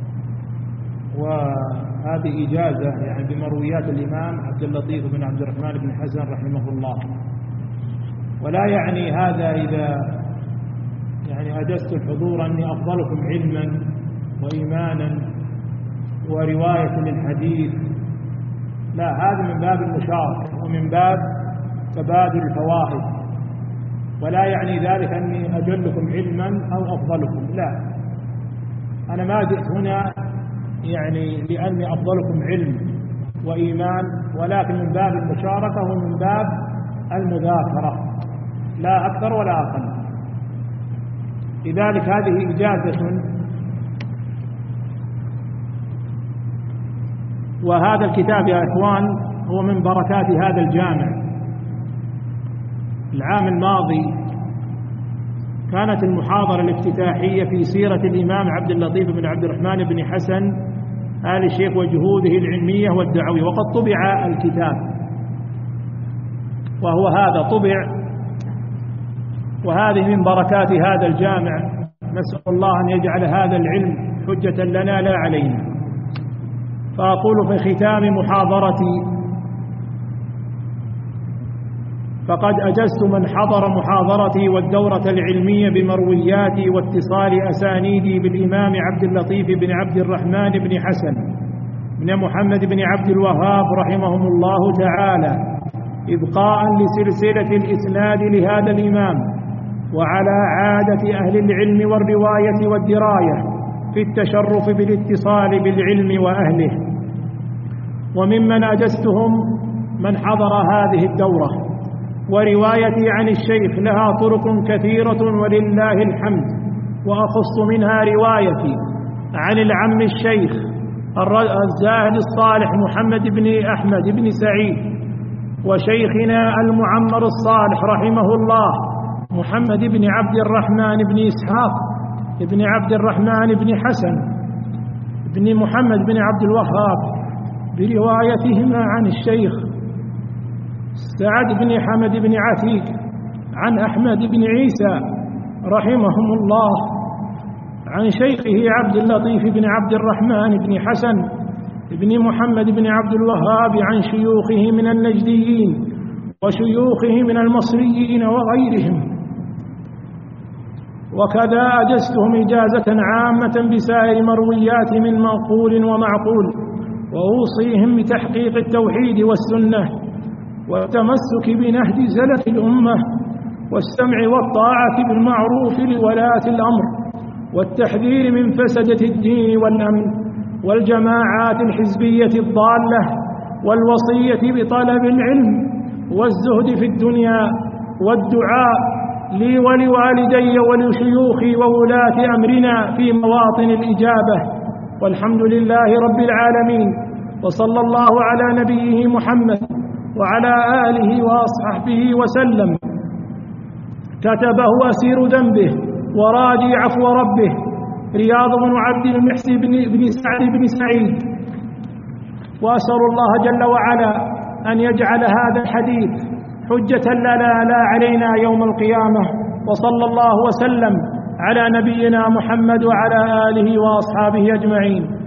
وهذه اجازه يعني بمرويات الامام عبد اللطيف بن عبد الرحمن بن حسن رحمه الله. ولا يعني هذا اذا يعني اجزت الحضور اني افضلكم علما وايمانا وروايه للحديث، لا، هذا من باب المشاركه ومن باب تبادل الفوائد، ولا يعني ذلك أني أجلكم علما أو أفضلكم، لا، أنا ما جئت هنا يعني لأني أفضلكم علم وإيمان، ولكن من باب المشاركة ومن باب المذاكرة، لا أكثر ولا أقل. لذلك هذه إجازة. وهذا الكتاب يا إخوان هو من بركات هذا الجامع. العام الماضي كانت المحاضرة الافتتاحية في سيرة الإمام عبد اللطيف بن عبد الرحمن بن حسن آل الشيخ وجهوده العلمية والدعوية، وقد طبع الكتاب، وهو هذا طبع، وهذه من بركات هذا الجامع. نسأل الله أن يجعل هذا العلم حجة لنا لا علينا. فأقول في ختام محاضرتي: فقد أجزت من حضر محاضرتي والدورة العلمية بمروياتي واتصال أسانيدي بالإمام عبد اللطيف بن عبد الرحمن بن حسن بن محمد بن عبد الوهاب رحمهم الله تعالى، إبقاء لسلسلة الإسناد لهذا الإمام، وعلى عادة أهل العلم والرواية والدراية في التشرف بالاتصال بالعلم وأهله. وممن أجزتهم من حضر هذه الدورة، وروايتي عن الشيخ لها طرق كثيرة ولله الحمد، وأخص منها روايتي عن العم الشيخ الزاهد الصالح محمد بن أحمد بن سعيد، وشيخنا المعمر الصالح رحمه الله محمد بن عبد الرحمن بن إسحاق بن عبد الرحمن بن حسن بن محمد بن عبد الوهاب، بروايتهما عن الشيخ سعد بن حمد بن عتيق عن أحمد بن عيسى رحمهم الله عن شيخه عبد اللطيف بن عبد الرحمن بن حسن بن محمد بن عبد الوهاب عن شيوخه من النجديين وشيوخه من المصريين وغيرهم. وكذا أجزتهم إجازة عامة بسائر مرويات من منقول ومعقول، وأوصيهم بتحقيق التوحيد والسنة والتمسك بنهج سلف الأمة والسمع والطاعة بالمعروف لولاة الأمر والتحذير من فسدة الدين والأمن والجماعات الحزبية الضالة والوصية بطلب العلم والزهد في الدنيا والدعاء لي ولوالدي ولشيوخي وولاة أمرنا في مواطن الإجابة. والحمد لله رب العالمين، وصلى الله على نبيه محمد وعلى آله وأصحابه وسلم. كتبه أسير ذنبه وراجي عفو ربه رياض بن عبد المحسن بن سعد بن سعيد. وأسأل الله جل وعلا أن يجعل هذا الحديث حجة لنا لا علينا يوم القيامة. وصلى الله وسلم على نبينا محمد وعلى آله وأصحابه أجمعين.